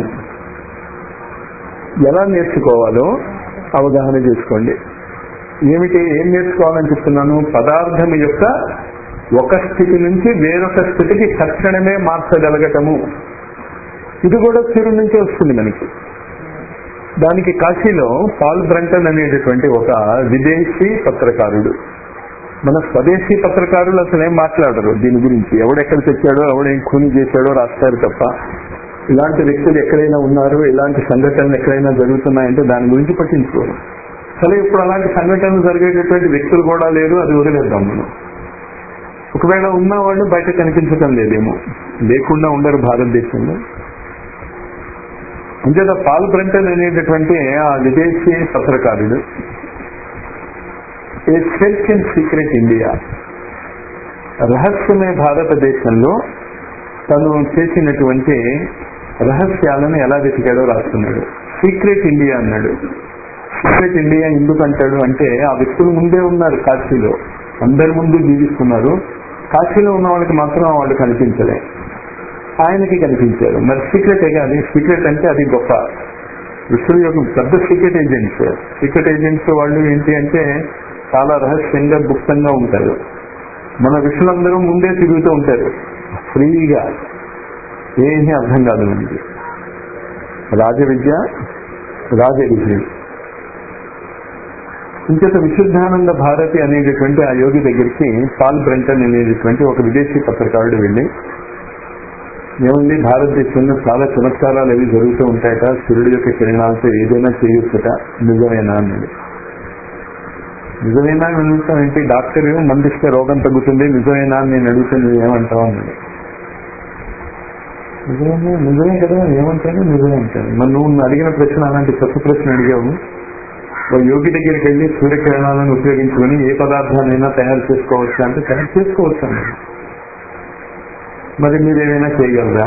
[SPEAKER 2] ఎలా నేర్చుకోవాలో అవగాహన చేసుకోండి. ఏం నేర్చుకోవాలని చెప్తున్నాను? పదార్థం యొక్క ఒక స్థితి నుంచి వేరొక స్థితికి తక్షణమే మార్చగలగటము. ఇది కూడా సూర్యుడి నుంచే వస్తుంది మనకి. దానికి కాశీలో పాల్ బ్రంటన్ అనేటటువంటి ఒక విదేశీ పత్రకారుడు, మన స్వదేశీ పత్రకారులు అసలు ఏం మాట్లాడరు దీని గురించి. ఎవడెక్కడ తెచ్చాడో, ఎవడేం ఖూనీ చేశాడో రాస్తారు తప్ప, ఇలాంటి వ్యక్తులు ఎక్కడైనా ఉన్నారు, ఇలాంటి సంఘటనలు ఎక్కడైనా జరుగుతున్నాయంటే దాని గురించి పట్టించుకోరు. సరే, ఇప్పుడు అలాంటి సంఘటనలు జరిగేటటువంటి వ్యక్తులు కూడా లేరు, అది వదిలేద్దాం మనం. ఒకవేళ ఉన్నవాళ్ళు బయట కనిపించడం లేదేమో, లేకుండా ఉండరు భారతదేశంలో. అంతేత పాల్ బ్రంటన్ అనేటటువంటి ఆ విదేశీ పత్రకారుడు a search in secret India, రహస్యమే భారతదేశంలో తను చేసినటువంటి రహస్యాలను ఎలా వెతికాడో రాస్తున్నాడు. సీక్రెట్ ఇండియా అన్నాడు. సీక్రెట్ ఇండియా ఎందుకు అంటాడు అంటే, ఆ వ్యక్తులు ముందే ఉన్నారు కాశీలో, అందరి ముందు జీవిస్తున్నారు. కాశీలో ఉన్న వాళ్ళకి మాత్రం వాళ్ళు కనిపించలే, ఆయనకి కనిపించారు. మరి సీక్రెటే కాదు. సీక్రెట్ అంటే అది గొప్ప. ఋషుల యొక్క పెద్ద సీక్రెట్ ఏజెంట్స్. సీక్రెట్ ఏజెంట్స్ వాళ్ళు ఏంటి అంటే చాలా రహస్యంగా, గుప్తంగా ఉంటారు. మన ఋషులందరూ ముందే తిరుగుతూ ఉంటారు ఫ్రీగా, ఏమీ అర్థం కాదు మనకి. రాజ విద్య, రాజ విజయం ఇంకేత విశుద్ధానంద భారతి అనేటటువంటి ఆ యోగి దగ్గరికి పాల్ బ్రంటన్ అనేటటువంటి ఒక విదేశీ పత్రికారుడు వెళ్ళి, ఏముంది భారతదేశంలో చాలా చమత్కారాలు అవి జరుగుతూ ఉంటాయట, సూర్యుడి యొక్క కిరణాలతో ఏదైనా చేయొచ్చుట, నిజమేనా అన్నాడు. నిజమేనా అని అడుగుతానంటే, డాక్టర్ మందిస్తే రోగం తగ్గుతుంది, నిజమేనా అని నేను అడుగుతాను, ఏమంటావు అన్నాడు. నిజమే కదా, ఏమంటాను, నిజమే అంటాను. మరి నువ్వు అడిగిన ప్రశ్న అలాంటి తప్పు ప్రశ్న అడిగావు. ఒక యోగి దగ్గరికి వెళ్ళి సూర్యకిరణాలను ఉపయోగించుకొని ఏ పదార్థాలైనా తయారు చేసుకోవచ్చు అంటే తయారు చేసుకోవచ్చు అన్నాడు. మరి మీరేమైనా చేయగలరా?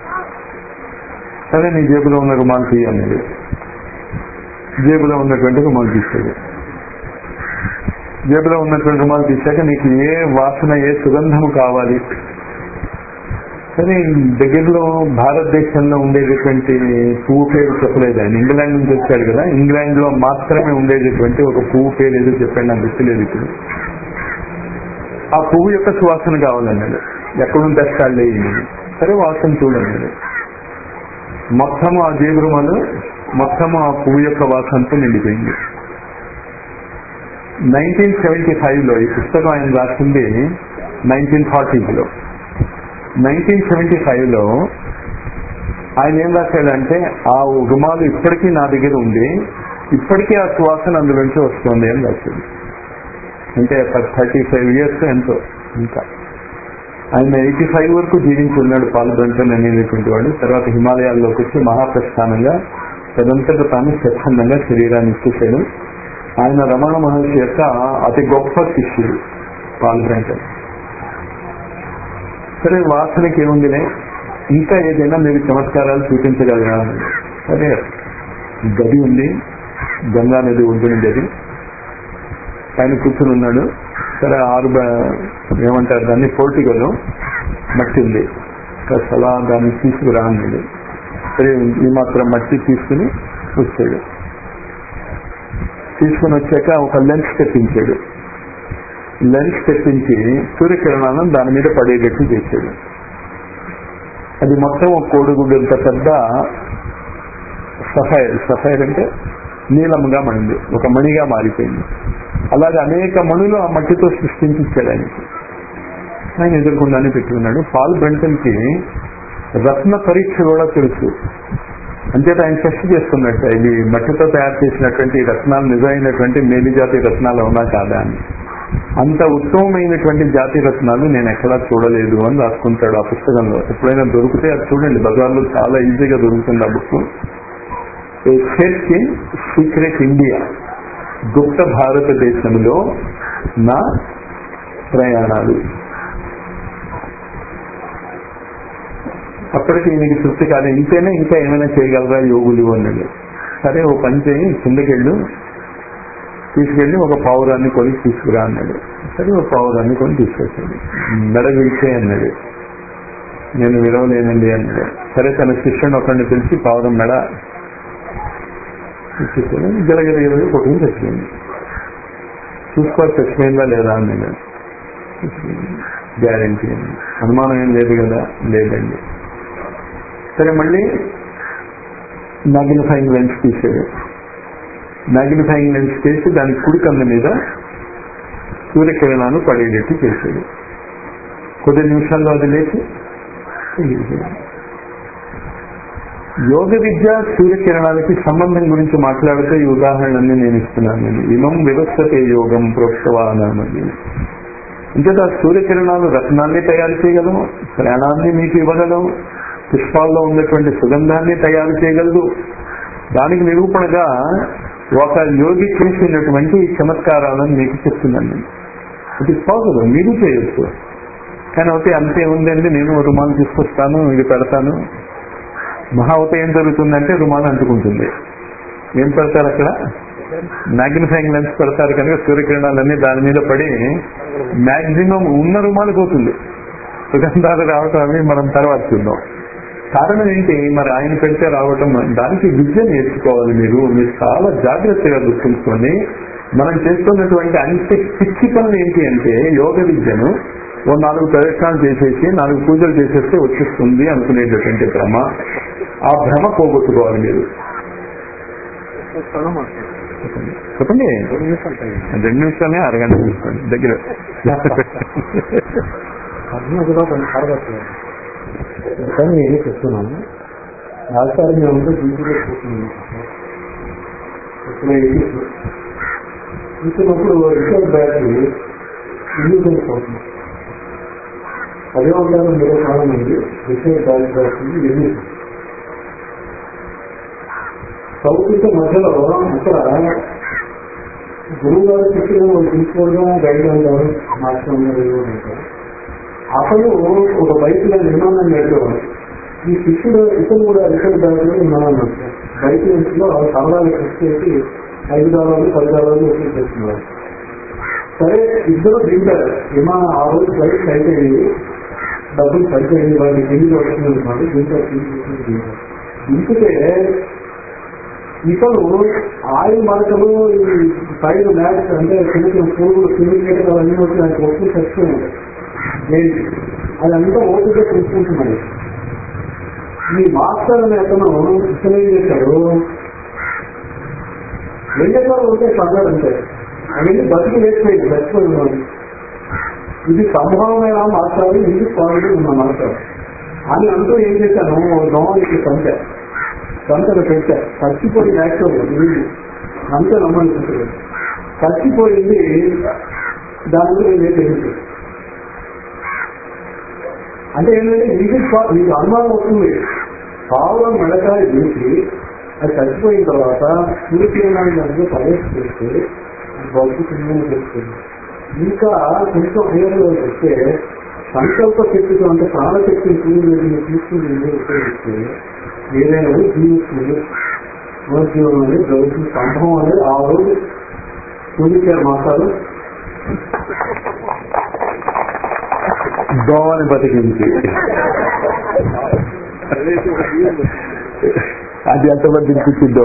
[SPEAKER 2] సరే నీ జేబులో ఉన్న రుమాలు తీయన్నాడు. జేబులో ఉన్నటువంటి రుమాలు తీసాడు. జేబులో ఉన్నటువంటి రుమాలు తీసాక నీకు ఏ వాసన, ఏ సుగంధము కావాలి? సరే దగ్గరలో భారతదేశంలో ఉండేటటువంటి పువ్వు పేరు చెప్పలేదు ఆయన, ఇంగ్లాండ్ నుంచి వచ్చాడు కదా, ఇంగ్లాండ్ లో మాత్రమే ఉండేటటువంటి ఒక పువ్వు పేరు ఏదో చెప్పాడు, నాకు గుర్తులేదు ఇప్పుడు. ఆ పువ్వు యొక్క సువాసన కావాలన్నాడు. ఎక్కడుంటే తెస్తాడులే. సరే వాసన చూడండి. మొత్తము ఆ జేబు రుమాలు మొత్తము ఆ పువ్వు యొక్క వాసనతో నిండిపోయింది. 1975లో ఈ పుస్తకం ఆయన రాసింది 1940లో. 1975లో ఆయన ఏం రాశాడంటే, ఆ రుమాలు ఇప్పటికీ నా దగ్గర ఉంది, ఇప్పటికీ ఆ సువాసన అందులోంచి వస్తుంది అని రాశాడు. అంటే 35 years ఎంతో. ఇంకా ఆయన 85 వరకు జీవించి ఉన్నాడు పాల్ బ్రంటన్ అనేటువంటి వాడు. తర్వాత హిమాలయాల్లోకి వచ్చి మహాప్రస్థానంగా తదంతట తాను స్వచ్ఛందంగా శరీరాన్ని ఇచ్చేశాడు. ఆయన రమణ మహర్షి యొక్క అతి గొప్ప శిష్యుడు పాల్ బ్రంటన్. సరే వాసనకి ఏముందిలే, ఇంకా ఏదైనా మీరు చమత్కారాలు చూపించగలరా? సరే గది ఉంది, గంగా నది ఉంటుంది గది, ఆయన కూర్చుని ఉన్నాడు. సరే ఏమంటారు దాన్ని, పోర్టిగలో మట్టి ఉంది, అలా దాన్ని తీసుకురా అన్నాడు. సరే ఈ మాత్రం మట్టి తీసుకుని వచ్చాడు. తీసుకుని వచ్చాక ఒక లెన్స్ తెప్పించాడు. లెన్స్ తెప్పించి సూర్యకిరణాలను దాని మీద పడేటట్టు చేశాడు. అది మొత్తం ఒక కోడిగుడ్డంత పెద్ద సఫైర్ అంటే నీలంగా మణింది, ఒక మణిగా మారిపోయింది. అలాగే అనేక మణులు ఆ మట్టితో సృష్టించి ఇచ్చాడు ఆయనకి. ఆయన ఎదుర్కొండానే పెట్టుకున్నాడు. పాల్ బ్రంటన్ కి రత్న పరీక్ష కూడా తెలుసు. అంచేత ఆయన టెస్ట్ చేస్తున్నట్టు ఇది మట్టితో తయారు చేసినటువంటి రత్నాలు నిజమైనటువంటి మేలు జాతి రత్నాలు అవునా కాదా అని. అంత ఉత్తమమైనటువంటి జాతి రత్నాలు నేను ఎక్కడా చూడలేదు అని రాసుకుంటాడు ఆ పుస్తకంలో. ఎప్పుడైనా దొరికితే అది చూడండి, బజార్లో చాలా ఈజీగా దొరుకుతుంది ఆ book. A search in secret India, గుప్త భారతదేశంలో నా ప్రయాణాలు. అప్పటికి ఈయనకి తృప్తి కాదు, ఇంతేనే ఇంకా ఏమైనా చేయగలరా యోగులు అన్నాడు. సరే ఓ పని చేయి, కిందకెళ్ళు, తీసుకెళ్ళి ఒక పావురాన్ని కొని తీసుకురా అన్నాడు. సరే ఒక పావురాన్ని కొని తీసుకొచ్చాడు. మెడ విడిచే అన్నాడు. నేను విడవలేనండి అన్నాడు. సరే తన శిష్యుని ఒకరిని పిలిచి పావురం మెడ గలగల కొట్టుకుని చచ్చిపోయింది. చూసుకోవాలి చచ్చిపోయిందా లేదా అన్నాడు. గ్యారంటీ అండి, అనుమానం ఏం లేదు కదా, లేదండి. సరే మళ్ళీ మ్యాగ్నిఫైయింగ్ లెన్స్ తీసాడు. మ్యాగ్నిఫైయింగ్ లెన్స్ చేసి దాని కుడి కన్ను మీద సూర్యకిరణాలు పడేటట్టు చేశాడు. కొద్ది నిమిషాల్లో అది లేచి యోగ విద్య సూర్యకిరణాలకి సంబంధం గురించి మాట్లాడితే ఈ ఉదాహరణలన్నీ నేను ఇస్తున్నాను. నేను ఇమం వివస్థతే యోగం ప్రోక్షవానామని. ఇంకేత సూర్యకిరణాలు రత్నాన్ని తయారు చేయగలవు, ప్రాణాన్ని మీకు ఇవ్వగలవు, పుష్పాల్లో ఉన్నటువంటి సుగంధాన్ని తయారు చేయగలదు. దానికి నిరూపణగా ఒక యోగి చేసినటువంటి చమత్కారాలను మీకు చెప్తున్నాను నేను. ఇట్ ఈస్ పాసిబుల్, మీరు చేయొచ్చు. కానీ అయితే అంతే ఉందండి, నేను రుమాలు తీసుకొస్తాను, ఇది పెడతాను. మహావత ఏం జరుగుతుందంటే రుమాలు అంటుకుంటుంది. ఏం పెడతారు అక్కడ? మ్యాగ్నిఫైయింగ్ లెన్స్ పెడతారు కనుక సూర్యకిరణాలన్నీ దాని మీద పడి మ్యాక్సిమం ఉన్న రుమాలు పోతుంది. సుగంధాలు రావటం అవి మనం తర్వాత చూద్దాం. కారణం ఏంటి? మరి ఆయన పెడితే రావటం. దానికి విద్య నేర్చుకోవాలి. మీరు చాలా జాగ్రత్తగా గుర్తుంచుకోండి. మనం చేస్తున్నటువంటి అంతే పిచ్చి పనులు ఏంటి అంటే, యోగ విద్యను ఓ 4 ప్రదక్షిణాలు చేసేసి 4 పూజలు చేసేస్తే వచ్చేస్తుంది అనుకునేటటువంటి భ్రమ. ఆ భ్రమ పోగొట్టుకోవాలి మీరు. చెప్పండి. 2 నిమిషాలే అరగంట తీసుకోండి దగ్గర.
[SPEAKER 3] కానీ నేనే చెప్తున్నాను, రాజకారం ఏమంటే జీవితంలో చూస్తున్నాను. చూసినప్పుడు రిటైల్ బ్యాటరీ ఇండివిజువల్ అవుతుంది. అదే ఉంటారు మీరు చాలా మంది రిటైల్ బ్యాటరీ ఎన్ని చదువుతుంటే మధ్యలో అక్కడ గురువు గారు చెప్పిన తీసుకోవడం గైడ్ అంటారు, మాస్టర్ అంటారు. అసలు ఒక బైక్లో నిర్మాణం నేర్పేవాడు. ఈ శిష్యుడు ఇతను కూడా రిటైల్ బ్యాటరీ నిర్మాణం నడుపుతారు. బైక్ ఇంట్లో సరదాలు ఖర్చు చేసి $5 $10 వసూలు చేస్తున్నారు. సరే ఇద్దరు దిగుతారు. విమానం ఆ రోజు ఫ్లైట్ అయిపోయింది, డబ్బులు సరిపోయింది, వాడికి ఢిల్లీ వస్తుంది అనుకోండి. దిగుతారు. ఇంటికే ఇతను ఆయిల్ మరకలు, సైడ్ మ్యాక్స్ అంటే చిన్న చిన్న పురుగులు సిండికేటర్ అవన్నీ వచ్చి ఆయనకు వస్తువులు చచ్చిపోయింది. అదంతా ఓపిక చూసుకుంటున్నాడు. ఈ మాస్టర్ అనే అతను ఇతను ఏం చేశాడు, వెంకటరావు ఉంటే చందాడు అంతే. అవన్నీ బతికి వేసిపోయింది, చచ్చిపోయినాడు. ఇది సంభవమైన మాస్టారు, ఇది స్వామి ఉన్న మాస్టారు అని అంటూ ఏం చేశాను, దోమకి సంతలు పెట్టా. చచ్చిపోయిన యాక్చువల్ అంతే నమ్మని చచ్చిపోయింది. దానిలో ఏం తెలియదు. అంటే ఏంటంటే మీకు అనుమానం అవుతుంది. పావులం మెడకాయ తీసి అది చచ్చిపోయిన తర్వాత సూర్యకిరణాన్ని దాంట్లో ప్రవేశిస్తే బతుకుతుందని తెలుస్తుంది. ఇంకా కొంచెం హేరలో వస్తే సంకల్ప శక్తితో అంటే ప్రాణశక్తిని సూర్యుడిని తీసుకుని ఉపయోగిస్తే ఏదైనా జీవిస్తుంది. పునర్జీవనం అనేది జరుగుతుంది. సంభవం అనేది ఆ రోజు సూర్యకిరణ మాసాలు
[SPEAKER 2] దోమని బతికించి అది ఎంతమంది కూర్చుందో.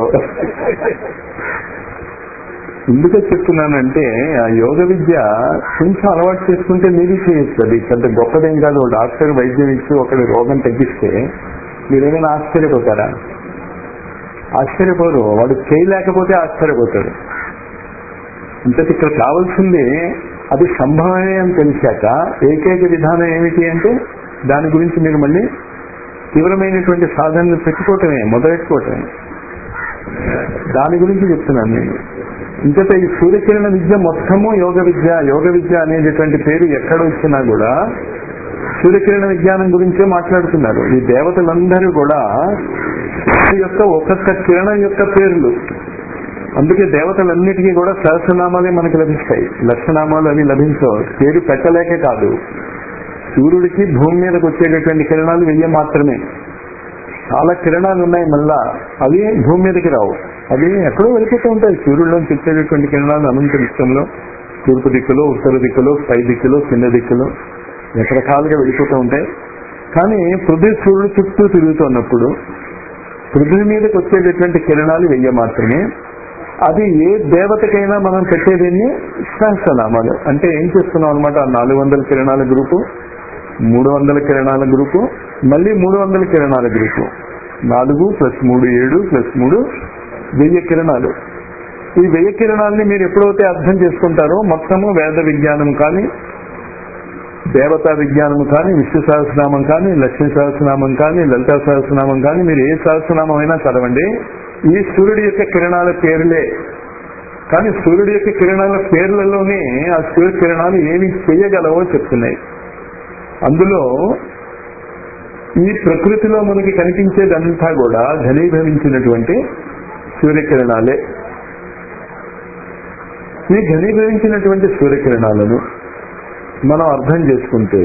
[SPEAKER 2] ఎందుకు చెప్తున్నానంటే ఆ యోగ విద్య కొంచెం అలవాటు చేసుకుంటే మీరు చేయొచ్చు. అది పెద్ద గొప్పదేం కాదు. డాక్టర్ వైద్యం ఇచ్చి ఒకటి రోగం తగ్గిస్తే మీరేమైనా ఆశ్చర్యపోతారా? ఆశ్చర్యపోరు. వాడు చేయలేకపోతే ఆశ్చర్యపోతాడు. ఇంతటి ఇక్కడ కావాల్సింది అది సంభవమే అని తెలిసాక ఏకైక విధానం ఏమిటి అంటే దాని గురించి మీరు మళ్ళీ తీవ్రమైనటువంటి సాధనలు పెట్టుకోవటమే, మొదలెట్టుకోవటమే. దాని గురించి చెప్తున్నాను నేను. ఇంకత ఈ సూర్యకిరణ విద్య మొత్తము యోగ విద్య. యోగ విద్య అనేటటువంటి పేరు ఎక్కడ వచ్చినా కూడా సూర్యకిరణ విజ్ఞానం గురించే మాట్లాడుతున్నారు. ఈ దేవతలందరూ కూడా సూర్యుడి యొక్క ఒక్కొక్క కిరణం యొక్క పేర్లు. అందుకే దేవతలన్నిటికీ కూడా సహస్రనామాలే మనకి లభిస్తాయి. లక్షనామాలు అవి లభించవు. పేరు పెట్టలేకే కాదు. సూర్యుడికి భూమి మీదకి వచ్చేటటువంటి కిరణాలు 1000 మాత్రమే. చాలా కిరణాలు ఉన్నాయి, మళ్ళా అవి భూమి మీదకి రావు. అవి ఎక్కడో వెళ్ళిపోతూ ఉంటాయి. సూర్యుడిలోంచి వచ్చేటటువంటి కిరణాలు అనంత విశ్వంలో తూర్పు దిక్కులో, ఉత్తర దిక్కులో, పై దిక్కులో, కింద దిక్కులో రకరకాలుగా వెళ్ళిపోతూ ఉంటాయి. కానీ పృథ్వీ సూర్యుడు చుట్టూ తిరుగుతున్నప్పుడు పృథ్వీ మీదకి వచ్చేటటువంటి కిరణాలు 1000 మాత్రమే. అది ఏ దేవతకైనా మనం పెట్టేదాన్ని సహస్రనామాలు. అంటే ఏం చేస్తున్నాం అనమాట, 400 కిరణాల గ్రూపు, 300 కిరణాల గ్రూపు, మళ్ళీ 300 కిరణాల గ్రూపు. 4 + 3 7 + 3 1000 కిరణాలు. ఈ 1000 కిరణాలని మీరు ఎప్పుడైతే అర్థం చేసుకుంటారో మొత్తము వేద విజ్ఞానం కానీ, దేవతా విజ్ఞానం కానీ, విష్ణు సహస్రనామం కానీ, లక్ష్మీ సహస్రనామం కానీ, లలితా సహస్రనామం కానీ, మీరు ఏ సహస్రనామం అయినా చదవండి, ఈ సూర్యుడి యొక్క కిరణాల పేర్లే. కానీ సూర్యుడి యొక్క కిరణాల పేర్లలోనే ఆ సూర్య కిరణాలు ఏమి చేయగలవో చెప్తున్నాయి. అందులో ఈ ప్రకృతిలో మనకి కనిపించేదంతా కూడా ఘనీభవించినటువంటి సూర్యకిరణాలే. ఈ ఘనీభవించినటువంటి సూర్యకిరణాలను మనం అర్థం చేసుకుంటే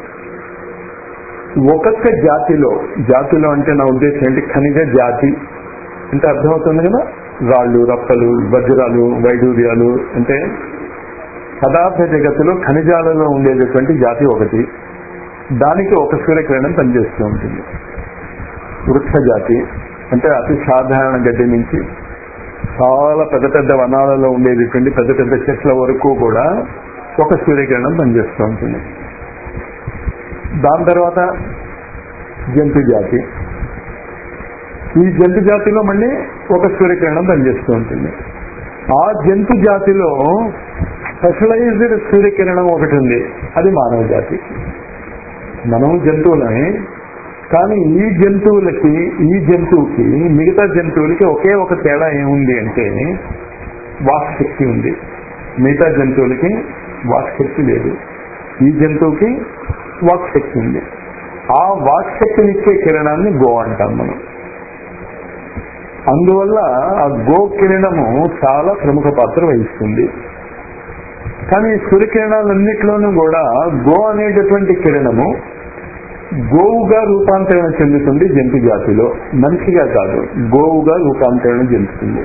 [SPEAKER 2] ఒక్కొక్క జాతిలో అంటే నా ఉద్దేశం ఏంటి, ఖనిజ జాతి అంటే అర్థమవుతుంది కదా. రాళ్ళు, రప్పలు, వజ్రాలు, వైడూర్యాలు అంటే పదార్థ జగత్తులో ఖనిజాలలో ఉండేటటువంటి జాతి ఒకటి. దానికి ఒక సూర్యకిరణం పనిచేస్తూ ఉంటుంది. వృక్ష జాతి అంటే అతి సాధారణ గడ్డి నుంచి చాలా పెద్ద పెద్ద వనాలలో ఉండేటటువంటి పెద్ద పెద్ద చెట్ల వరకు కూడా ఒక సూర్యకిరణం పనిచేస్తూ ఉంటుంది. దాని తర్వాత జంతు జాతి. ఈ జంతు జాతిలో మళ్ళీ ఒక సూర్యకిరణం పనిచేస్తూ ఉంటుంది. ఆ జంతు జాతిలో స్పెషలైజ్డ్ సూర్యకిరణం ఒకటి ఉంది, అది మానవ జాతి. మనం జంతువులమే, కానీ ఈ జంతువుకి మిగతా జంతువులకి ఒకే ఒక తేడా ఏముంది అంటే వాక్ శక్తి ఉంది. మిగతా జంతువులకి వాక్ శక్తి లేదు, ఈ జంతువుకి వాక్ శక్తి ఉంది. ఆ వాక్ శక్తినిచ్చే కిరణాన్ని గో అంటాం మనం. అందువల్ల ఆ గో కిరణము చాలా ప్రముఖ పాత్ర వహిస్తుంది. కానీ సూర్యకిరణాలన్నింటిలోనూ కూడా గో అనేటటువంటి కిరణము గోవుగా రూపాంతరణ చెందుతుంది జంతు జాతిలో, మనిషిగా కాదు, గోవుగా రూపాంతరణ చెందుతుంది.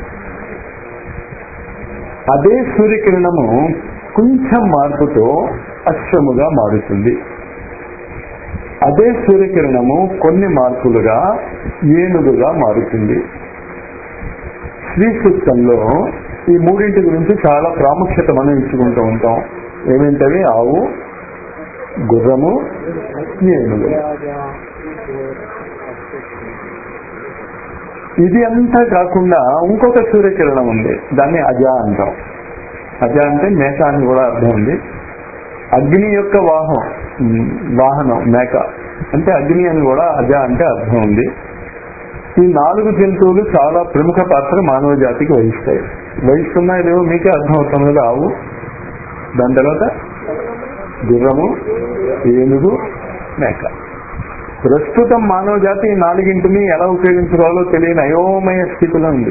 [SPEAKER 2] అదే సూర్యకిరణము కొంచెం మార్పుతో అశ్వముగా మారుతుంది. అదే సూర్యకిరణము కొన్ని మార్పులుగా ఏనుగుగా మారుతుంది. శ్రీ సూక్తంలో ఈ మూడింటి గురించి చాలా ప్రాముఖ్యత మనం ఇచ్చుకుంటూ ఉంటాం. ఏమేంటవి? ఆవు, గుర్రము, ఏనుగు. ఇది అంతా కాకుండా ఇంకొక సూర్యకిరణం ఉంది, దాన్ని అజ అంటాం. అజ అంటే మేక అని కూడా అర్థం ఉంది. అగ్ని యొక్క వాహనం మేక అంటే అగ్ని అని కూడా అజ అంటే అర్థం ఉంది. ఈ 4 జంతువులు చాలా ప్రముఖ పాత్ర మానవ జాతికి వహిస్తున్నాయి లేవో మీకే అర్థం అవుతుంది కదా. ఆవు, దాని తర్వాత గుర్రము, ఏనుగు, మేక. ప్రస్తుతం మానవ జాతి ఈ 4ంటిని ఎలా ఉపయోగించుకోవాలో తెలియని అయోమయ స్థితిలో ఉంది.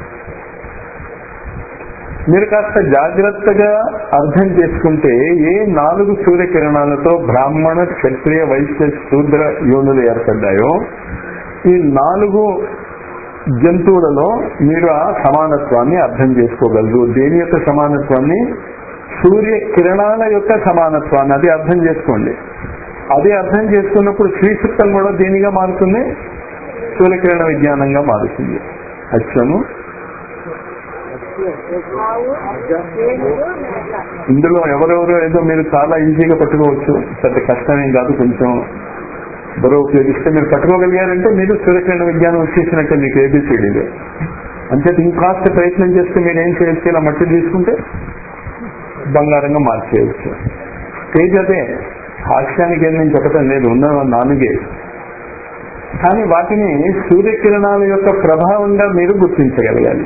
[SPEAKER 2] మీరు కాస్త జాగ్రత్తగా అర్థం చేసుకుంటే ఏ 4 సూర్యకిరణాలతో బ్రాహ్మణ, క్షత్రియ, వైశ్య, శూద్ర యోనులు ఏర్పడ్డాయో ఈ 4 జంతువులలో మీరు ఆ సమానత్వాన్ని అర్థం చేసుకోగలరు. దేని యొక్క సమానత్వాన్ని? సూర్య కిరణాల యొక్క సమానత్వాన్ని. అది అర్థం చేసుకోండి. అది అర్థం చేసుకున్నప్పుడు శ్రీసూక్తం కూడా దేనిగా మారుతుంది? సూర్యకిరణ విజ్ఞానంగా మారుతుంది. అశ్వము, ఇందులో ఎవరెవరు ఏదో మీరు చాలా ఈజీగా పట్టుకోవచ్చు, పెద్ద కష్టమేం కాదు. కొంచెం బరువు ఉపయోగిస్తే మీరు పట్టుకోగలిగారంటే మీరు సూర్యకిరణ విజ్ఞానం వచ్చేసినట్టే, మీకు ఏబిసిడీలు. అంచేత ఇంకాస్త ప్రయత్నం చేస్తే మీరు ఏం చేయొచ్చు? ఇలా మట్టి తీసుకుంటే బంగారంగా మార్చేయచ్చు. స్టేజ్ అదే, హాస్యానికి ఏం నేను చెప్పటం లేదు, ఉన్న 4. కానీ వాటిని సూర్యకిరణాల యొక్క ప్రభావంగా మీరు గుర్తించగలగాలి.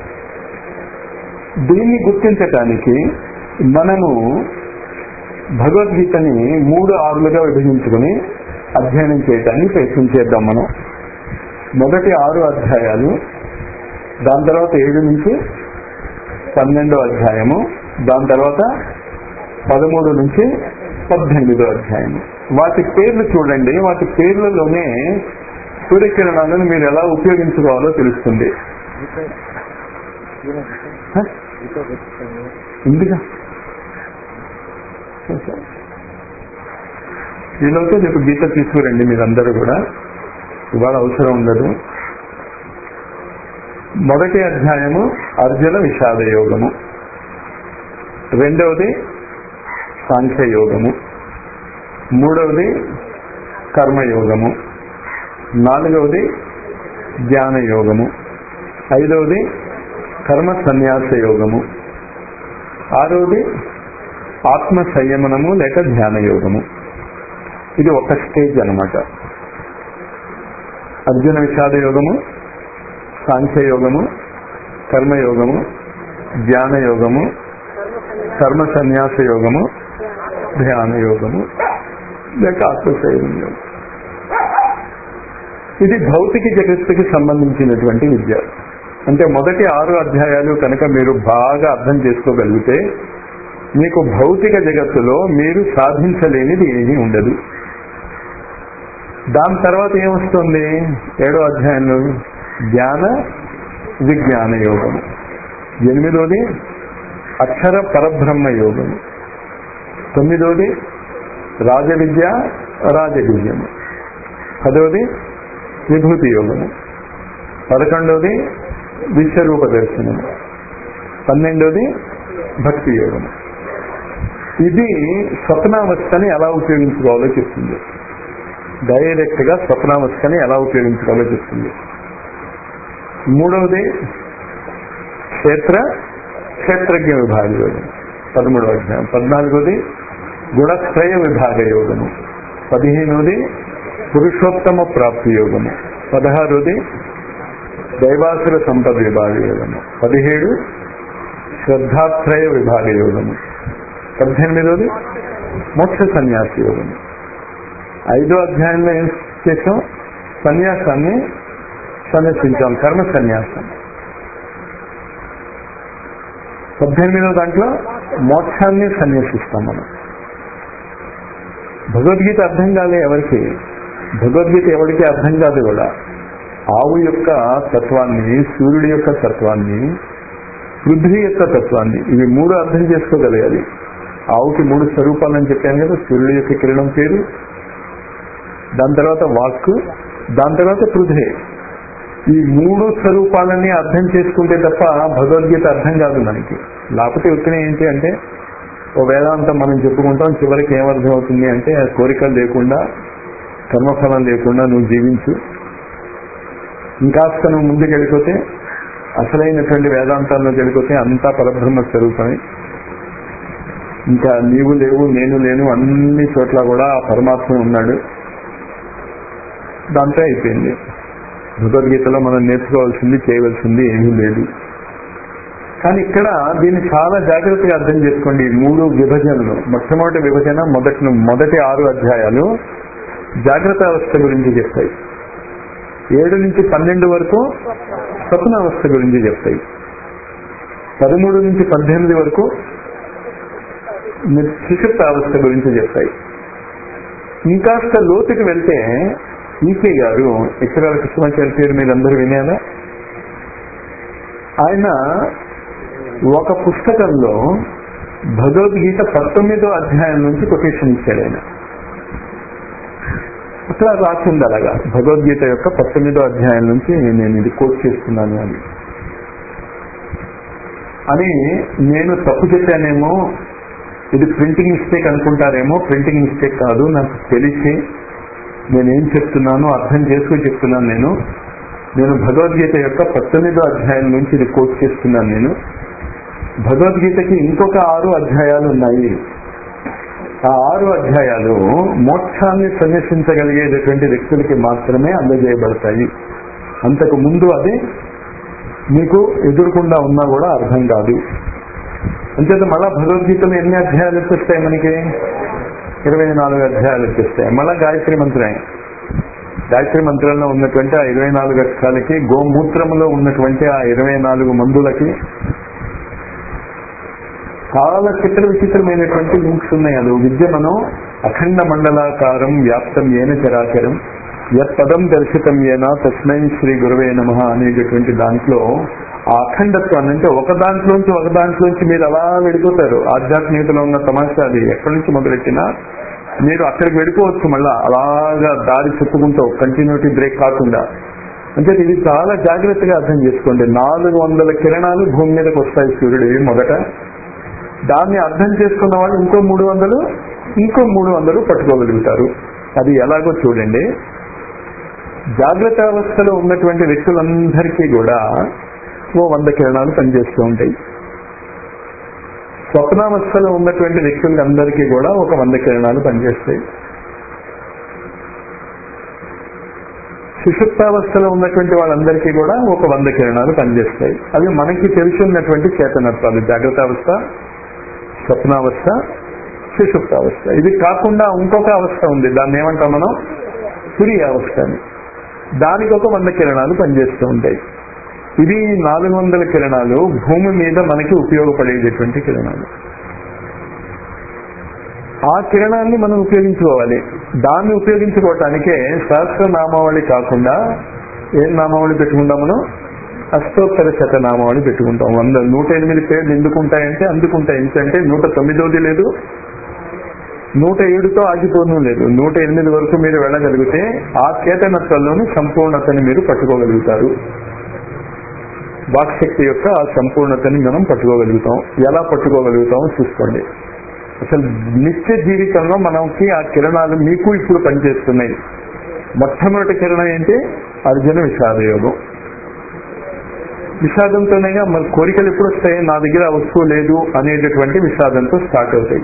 [SPEAKER 2] దీన్ని గుర్తించటానికి మనము భగవద్గీతని 3 ఆరులుగా విభజించుకుని అధ్యయనం చేయటానికి ప్రయత్నం చేద్దాం. మనం మొదటి 6 అధ్యాయాలు, దాని తర్వాత 7 నుంచి 12వ అధ్యాయము, దాని తర్వాత 13 నుంచి 18వ అధ్యాయము. వాటి పేర్లు చూడండి. వాటి పేర్లలోనే సూర్యకిరణాలను మీరు ఎలా ఉపయోగించుకోవాలో తెలుస్తుంది. ఇందుగా ఈలోతో రేపు గీత తీసుకురండి మీరందరూ కూడా, ఇవాళ అవసరం ఉండదు. మొదటి అధ్యాయము అర్జున విషాద యోగము, 2వది సాంఖ్యయోగము, 3వది కర్మయోగము, 4వది జ్ఞాన యోగము, 5వది కర్మ సన్యాస యోగము, 6వది ఆత్మ సంయమనము లేక ధ్యాన యోగము. ఇది ఒక స్టేజ్ అన్నమాట. అర్జున విషాద యోగము, సాంఖ్యయోగము, కర్మయోగము, జ్ఞాన యోగము, కర్మ సన్యాస యోగము, ధ్యాన యోగము లేక ఆత్మ సంయమనం. ఇది భౌతిక జగత్తుకి సంబంధించినటువంటి విద్య. అంటే మొదటి 6 అధ్యాయాలు కనుక మీరు బాగా అర్థం చేసుకోగలిగితే మీకు భౌతిక జగత్తులో మీరు సాధించలేనిది ఏమీ ఉండదు. దాని తర్వాత ఏమొస్తుంది? 7వ అధ్యాయంలో జ్ఞాన విజ్ఞాన యోగము, 8వది అక్షర పరబ్రహ్మ యోగము, 9వది రాజవిద్య రాజగుజ్యము, 10వది విభూతి యోగము, 11వది విశ్వరూప దర్శనము, 12వది భక్తి యోగము. ఇది స్వప్నావస్థని ఎలా ఉపయోగించుకోవాలో చెప్తుంది. డైరెక్ట్ గా స్వప్నావస్థని ఎలా ఉపయోగించుకోవాలో చెప్తుంది. 3వది క్షేత్ర క్షేత్రజ్ఞ విభాగ యోగం 13వ అధ్యాయం. 14వది గుణత్రయ విభాగ యోగము. 15వది పురుషోత్తమ ప్రాప్తి యోగము. 16వది దైవాసుర సంపద విభాగ యోగము. 17 శ్రద్ధాత్రయ విభాగ యోగము. 18వది మోక్ష సన్యాస యోగము. 5వ అధ్యాయంలో ఏం చేసాం? సన్యాసాన్ని సన్యసించాం, కర్మ సన్యాసం. 18వ దాంట్లో మోక్షాన్ని సన్యసిస్తాం మనం. భగవద్గీత అర్థం కాలే ఎవరికి, భగవద్గీత ఎవరికి అర్థం కాదు కూడా. ఆవు యొక్క తత్వాన్ని, సూర్యుడి యొక్క తత్వాన్ని, పృథ్వీ యొక్క తత్వాన్ని, ఇవి 3 అర్థం చేసుకోగలగాలి. ఆవుకి 3 స్వరూపాలని చెప్పాను కదా. సూర్యుడి యొక్క కిరణం పేరు, దాని తర్వాత వాక్కు, దాని తర్వాత పృథ్వీ. ఈ 3 స్వరూపాలని అర్థం చేసుకుంటే తప్ప భగవద్గీత అర్థం కాదు మనకి. లేకపోతే ఉత్తనే ఏంటి అంటే ఓ వేదాంతం మనం చెప్పుకుంటాం, చివరికి ఏమర్థం అవుతుంది అంటే కోరికలు లేకుండా, కర్మఫలం లేకుండా నువ్వు జీవించు, ఇంకాస్త నువ్వు ముందుకు వెళ్ళిపోతే అసలైనటువంటి వేదాంతాల్లో వెళ్ళిపోతే అంతా పరబ్రహ్మ స్వరూపమే, ఇంకా నీవు లేవు నేను లేను, అన్ని చోట్ల కూడా ఆ పరమాత్మ ఉన్నాడు, దాంతో అయిపోయింది. భగవద్గీతలో మనం నేర్చుకోవాల్సింది, చేయవలసింది ఏమీ లేదు. కానీ ఇక్కడ దీన్ని చాలా జాగ్రత్తగా అర్థం చేసుకోండి. 3 విభజనలు. మొట్టమొదటి విభజన మొదటి 6 అధ్యాయాలు జాగ్రత్త అవస్థ గురించి చెప్తాయి. 7 నుంచి 12 వరకు స్వప్నావస్థ గురించి చెప్తాయి. 13 నుంచి 18 వరకు సుషుప్త అవస్థ గురించి చెప్తాయి. ఇంకాస్త లోతుకి వెళ్తే ఈకే గారు, ఎక్కడాల కృష్ణాచార్య పేరు మీరు అందరూ వినేలా, ఆయన ఒక పుస్తకంలో భగవద్గీత 19వ అధ్యాయం నుంచి కొటేషన్ ఇచ్చాడు. ఆయన అట్లా రాసింది అలాగా, భగవద్గీత యొక్క 19వ అధ్యాయం నుంచి నేను ఇది కోట్ చేస్తున్నాను అని నేను తప్పు చెప్పానేమో, ఇది ప్రింటింగ్ మిస్టేక్ అనుకుంటారేమో. ప్రింటింగ్ మిస్టేక్ కాదు, నాకు తెలిసి నేనేం చెప్తున్నానో అర్థం చేసుకుని చెప్తున్నాను. నేను భగవద్గీత యొక్క 19వ అధ్యాయం నుంచి ఇది కోట్ చేస్తున్నాను. నేను భగవద్గీతకి ఇంకొక 6 అధ్యాయాలు ఉన్నాయి. ఆ 6 అధ్యాయాలు మోక్షాన్ని సన్యసించగలిగేటటువంటి వ్యక్తులకి మాత్రమే అందజేయబడతాయి. అంతకు ముందు అది మీకు ఎదురుకుండా ఉన్నా కూడా అర్థం కాదు. అంచేత మళ్ళా భగవద్గీతలో ఎన్ని అధ్యాయాలు వచ్చేస్తాయి మనకి? 24 అధ్యాయాలు వచ్చేస్తాయి. మళ్ళా గాయత్రి మంత్రమే. గాయత్రి మంత్రంలో ఉన్నటువంటి ఆ 24 అక్షరాలకి, గోమూత్రంలో ఉన్నటువంటి ఆ 24 మందులకి చాలా చిత్ర విచిత్రమైనటువంటి లింక్స్ ఉన్నాయి. అది విద్యమనం అఖండ మండలాకారం వ్యాప్తం ఏన చరాచరం యత్పదం దర్శితం ఏనా తస్మై శ్రీ గురవే నమః అనేటటువంటి దాంట్లో ఆ అఖండత్వాన్ని, అంటే ఒక దాంట్లోంచి మీరు అలా వెళ్ళిపోతారు. ఆధ్యాత్మికతలో ఉన్న తమాషా అది. ఎక్కడి నుంచి మొదలెట్టినా మీరు అక్కడికి వెళ్ళిపోవచ్చు, మళ్ళా అలాగా దారి చెప్పుకుంటూ, కంటిన్యూటీ బ్రేక్ కాకుండా. అంటే ఇది చాలా జాగ్రత్తగా అర్థం చేసుకోండి. 400 కిరణాలు భూమి మీదకి వస్తాయి సూర్యుడివి మొదట. దాన్ని అర్థం చేసుకున్న వాళ్ళు ఇంకో 300 పట్టుకోగలుగుతారు. అది ఎలాగో చూడండి. జాగ్రత్త అవస్థలో ఉన్నటువంటి వ్యక్తులందరికీ కూడా 100 కిరణాలు పనిచేస్తూ ఉంటాయి. స్వప్నావస్థలో ఉన్నటువంటి వ్యక్తులందరికీ కూడా 100 కిరణాలు పనిచేస్తాయి. సుషుప్తావస్థలో ఉన్నటువంటి వాళ్ళందరికీ కూడా 100 కిరణాలు పనిచేస్తాయి. అవి మనకి తెలుసున్నటువంటి చేతనత్వాలు: జాగ్రత్త అవస్థ, స్వప్నావస్థ, సుషుప్తావస్థ. ఇది కాకుండా ఇంకొక అవస్థ ఉంది, దాన్ని ఏమంటాం మనం? తురియ అవస్థ అని. దానికి 100 కిరణాలు పనిచేస్తూ ఉంటాయి. ఇది 400 కిరణాలు భూమి మీద మనకి ఉపయోగపడేటటువంటి కిరణాలు. ఆ కిరణాన్ని మనం ఉపయోగించుకోవాలి. దాన్ని ఉపయోగించుకోవటానికే సహస్రనామావళి కాకుండా ఏం నామావళి పెట్టుకుంటాం మనం? అష్టోత్తర శతనామావళి పెట్టుకుంటాం. 108 పేర్లు ఎందుకుంటాయంటే అందుకుంటాయి. ఎందుకంటే 109ది లేదు, 107తో ఆగిపోను లేదు. 108 వరకు మీరు వెళ్ళగలిగితే ఆ చేతనత్వంలోని సంపూర్ణతని మీరు పట్టుకోగలుగుతారు. వాక్శక్తి యొక్క ఆ సంపూర్ణతని మనం పట్టుకోగలుగుతాం. ఎలా పట్టుకోగలుగుతామో చూసుకోండి. అసలు నిత్య జీవితంలో మనకి ఆ కిరణాలు మీకు ఇప్పుడు పనిచేస్తున్నాయి. మొట్టమొదటి కిరణం ఏంటి? అర్జున విషాద యోగం. విషాదంతోనేగా మన కోరికలు ఎప్పుడు వస్తాయి? నా దగ్గర ఆ వస్తువు లేదు అనేటటువంటి విషాదంతో స్టార్ట్ అవుతాయి.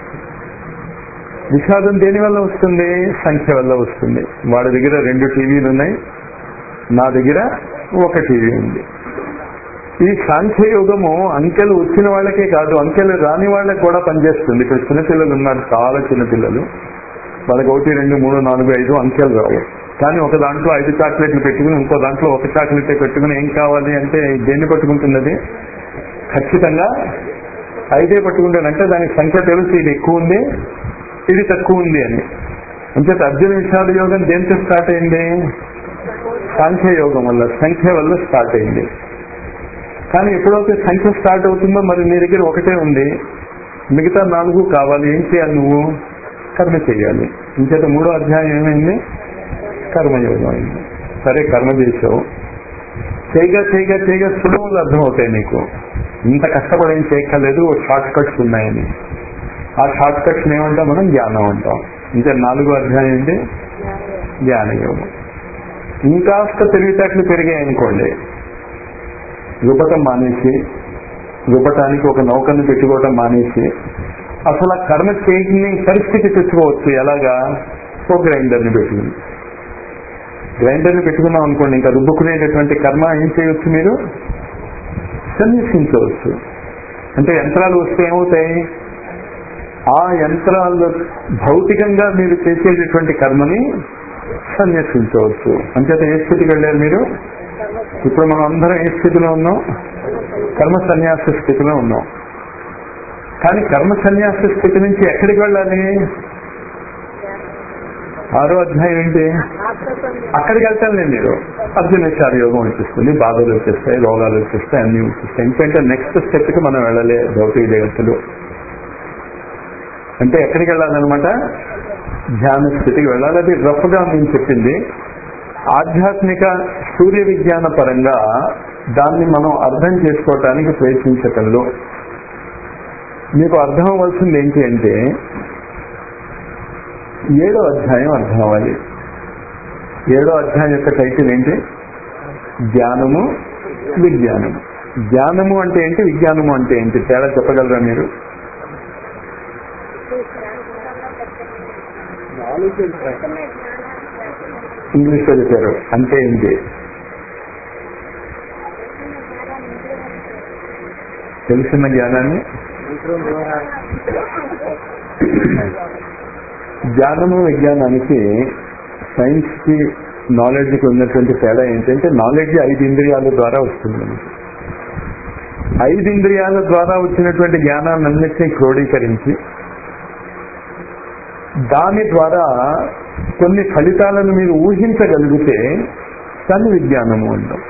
[SPEAKER 2] విషాదం దేని వల్ల వస్తుంది? సంఖ్య వల్ల వస్తుంది. వాడి దగ్గర 2 టీవీలు ఉన్నాయి, నా దగ్గర 1 టీవీ ఉంది. ఈ సాంఖ్యయోగము అంకెలు వచ్చిన వాళ్ళకే కాదు, అంకెలు రాని వాళ్ళకి కూడా పనిచేస్తుంది. ఇక్కడ చిన్నపిల్లలు ఉన్నారు, చాలా చిన్నపిల్లలు, వాళ్ళకి 1, 2, 3, 4, 5 అంకెలు రావు. కానీ ఒక దాంట్లో 5 చాక్లెట్లు పెట్టుకుని ఇంకో దాంట్లో 1 చాక్లెట్ పెట్టుకుని ఏం కావాలి అంటే దేన్ని పట్టుకుంటున్నది? ఖచ్చితంగా 5 పట్టుకుంటానంటే దానికి సంఖ్య తెలుసు, ఇది ఎక్కువ ఉంది ఇది తక్కువ ఉంది అని. అంచేత అర్జున విషాద యోగం దేంతో స్టార్ట్ అయింది? సాంఖ్యయోగం వల్ల, సంఖ్య వల్ల స్టార్ట్ అయింది. కానీ ఎప్పుడైతే సంఖ్య స్టార్ట్ అవుతుందో మరి నీ దగ్గర 1 ఉంది, మిగతా 4 కావాలి. ఏం చేయాలి? నువ్వు కర్మ చేయాలి. ఇంచేత 3వ అధ్యాయం ఏమైంది? కర్మయోగం అయింది. సరే, కర్మ చేసావు, చేయగా చేయగా చేయగా సులువులు అర్థమవుతాయి నీకు. ఇంత కష్టపడి ఏం చేయక్కర్లేదు, షార్ట్ కట్స్ ఉన్నాయని. ఆ షార్ట్ కట్స్ ఏమంటాం మనం? జ్ఞానం అంటాం. ఇంకా 4వ అధ్యాయం ఏంటి? జ్ఞానయోగం. ఇంకాస్త తెలివితేటలు పెరిగాయి అనుకోండి, రుపటం మానేసి, రుపటానికి ఒక నౌకను పెట్టుకోవటం మానేసి అసలు ఆ కర్మ చేయని పరిస్థితి తెచ్చుకోవచ్చు. ఎలాగా? ఓ గ్రైండర్ని పెట్టుకుని, గ్రైండర్ని పెట్టుకున్నాం అనుకోండి, ఇంకా రుబ్బుకునేటటువంటి కర్మ ఏం చేయవచ్చు? మీరు సన్యసించవచ్చు. అంటే యంత్రాలు వస్తే ఏమవుతాయి? ఆ యంత్రాలు భౌతికంగా మీరు చేసేటటువంటి కర్మని సన్యసించవచ్చు. అంచేత ఏ స్థితికి వెళ్ళారు మీరు? ఇప్పుడు మనం అందరం ఏ స్థితిలో ఉన్నాం? కర్మ సన్యాస స్థితిలో ఉన్నాం. కానీ కర్మ సన్యాస స్థితి నుంచి ఎక్కడికి వెళ్ళాలి? 6వ అధ్యాయం ఏంటి? అక్కడికి వెళ్తానులే మీరు. అర్జున విషాద యోగం వచ్చేస్తుంది, బాధలు వచ్చేస్తాయి, రోగాలు వచ్చేస్తాయి, అన్ని వచ్చేస్తాయి. ఎందుకంటే నెక్స్ట్ స్టెప్కి మనం వెళ్ళలే భౌతిక జగత్తులు. అంటే ఎక్కడికి వెళ్ళాలన్నమాట? ధ్యాన స్థితికి వెళ్ళాలి. అది రఫ్గా నేను చెప్పింది. ఆధ్యాత్మిక సూర్య విజ్ఞాన పరంగా దాన్ని మనం అర్థం చేసుకోవటానికి ప్రయత్నించటంలో మీకు అర్థం అవ్వాల్సింది ఏంటి అంటే 7వ అధ్యాయం అర్థం అవ్వాలి. 7వ అధ్యాయం యొక్క టైటిల్ ఏంటి? జ్ఞానము విజ్ఞానము. జ్ఞానము అంటే ఏంటి, విజ్ఞానము అంటే ఏంటి? తేడా చెప్పగలరా మీరు? ఇంగ్లీష్లో చెప్పారు. అంటే ఏంటి? తెలిసిన జ్ఞానాన్ని, జ్ఞానము విజ్ఞానానికి, సైన్స్ కి నాలెడ్జ్కి ఉన్నటువంటి తేడా ఏంటంటే నాలెడ్జ్ 5 ఇంద్రియాల ద్వారా వస్తుంది. 5 ఇంద్రియాల ద్వారా వచ్చినటువంటి జ్ఞానాన్ని అన్నిటినీ క్రోడీకరించి దాని ద్వారా కొన్ని ఫలితాలను మీరు ఊహించగలిగితే దాన్ని విజ్ఞానము అంటాం.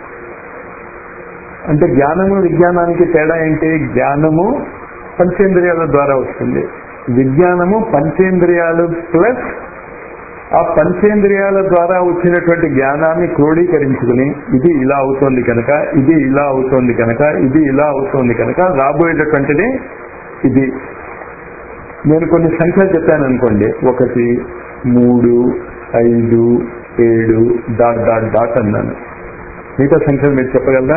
[SPEAKER 2] అంటే జ్ఞానము విజ్ఞానానికి తేడా ఏంటి? జ్ఞానము పంచేంద్రియాల ద్వారా వస్తుంది, విజ్ఞానము పంచేంద్రియాలు ప్లస్ ఆ పంచేంద్రియాల ద్వారా వచ్చినటువంటి జ్ఞానాన్ని క్రోడీకరించుకుని ఇది ఇలా అవుతోంది కనుక, ఇది ఇలా అవుతోంది కనుక, ఇది ఇలా అవుతోంది కనుక రాబోయేటటువంటిది ఇది. నేను కొన్ని సంఖ్యలు చెప్పాను అనుకోండి, 1, 3, 5, 7 డాట్ డాట్ డాట్ అన్నాను. మిగతా సంఖ్యలు మీరు చెప్పగలరా?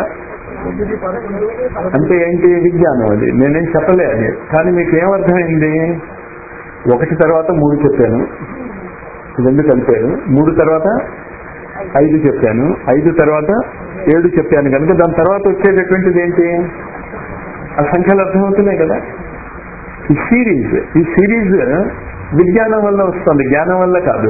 [SPEAKER 2] అంటే ఏంటి? విజ్ఞానం. అది నేనేం చెప్పలే అది. కానీ మీకు ఏమర్థమైంది? 1 తర్వాత 3 చెప్పాను, 2 కలిపాను, 3 తర్వాత 5 చెప్పాను, 5 తర్వాత 7 చెప్పాను కనుక దాని తర్వాత వచ్చేటటువంటిది ఏంటి? ఆ సంఖ్యలు అర్థమవుతున్నాయి కదా. ఈ సిరీస్ విజ్ఞానం వల్ల వస్తుంది, జ్ఞానం వల్ల కాదు.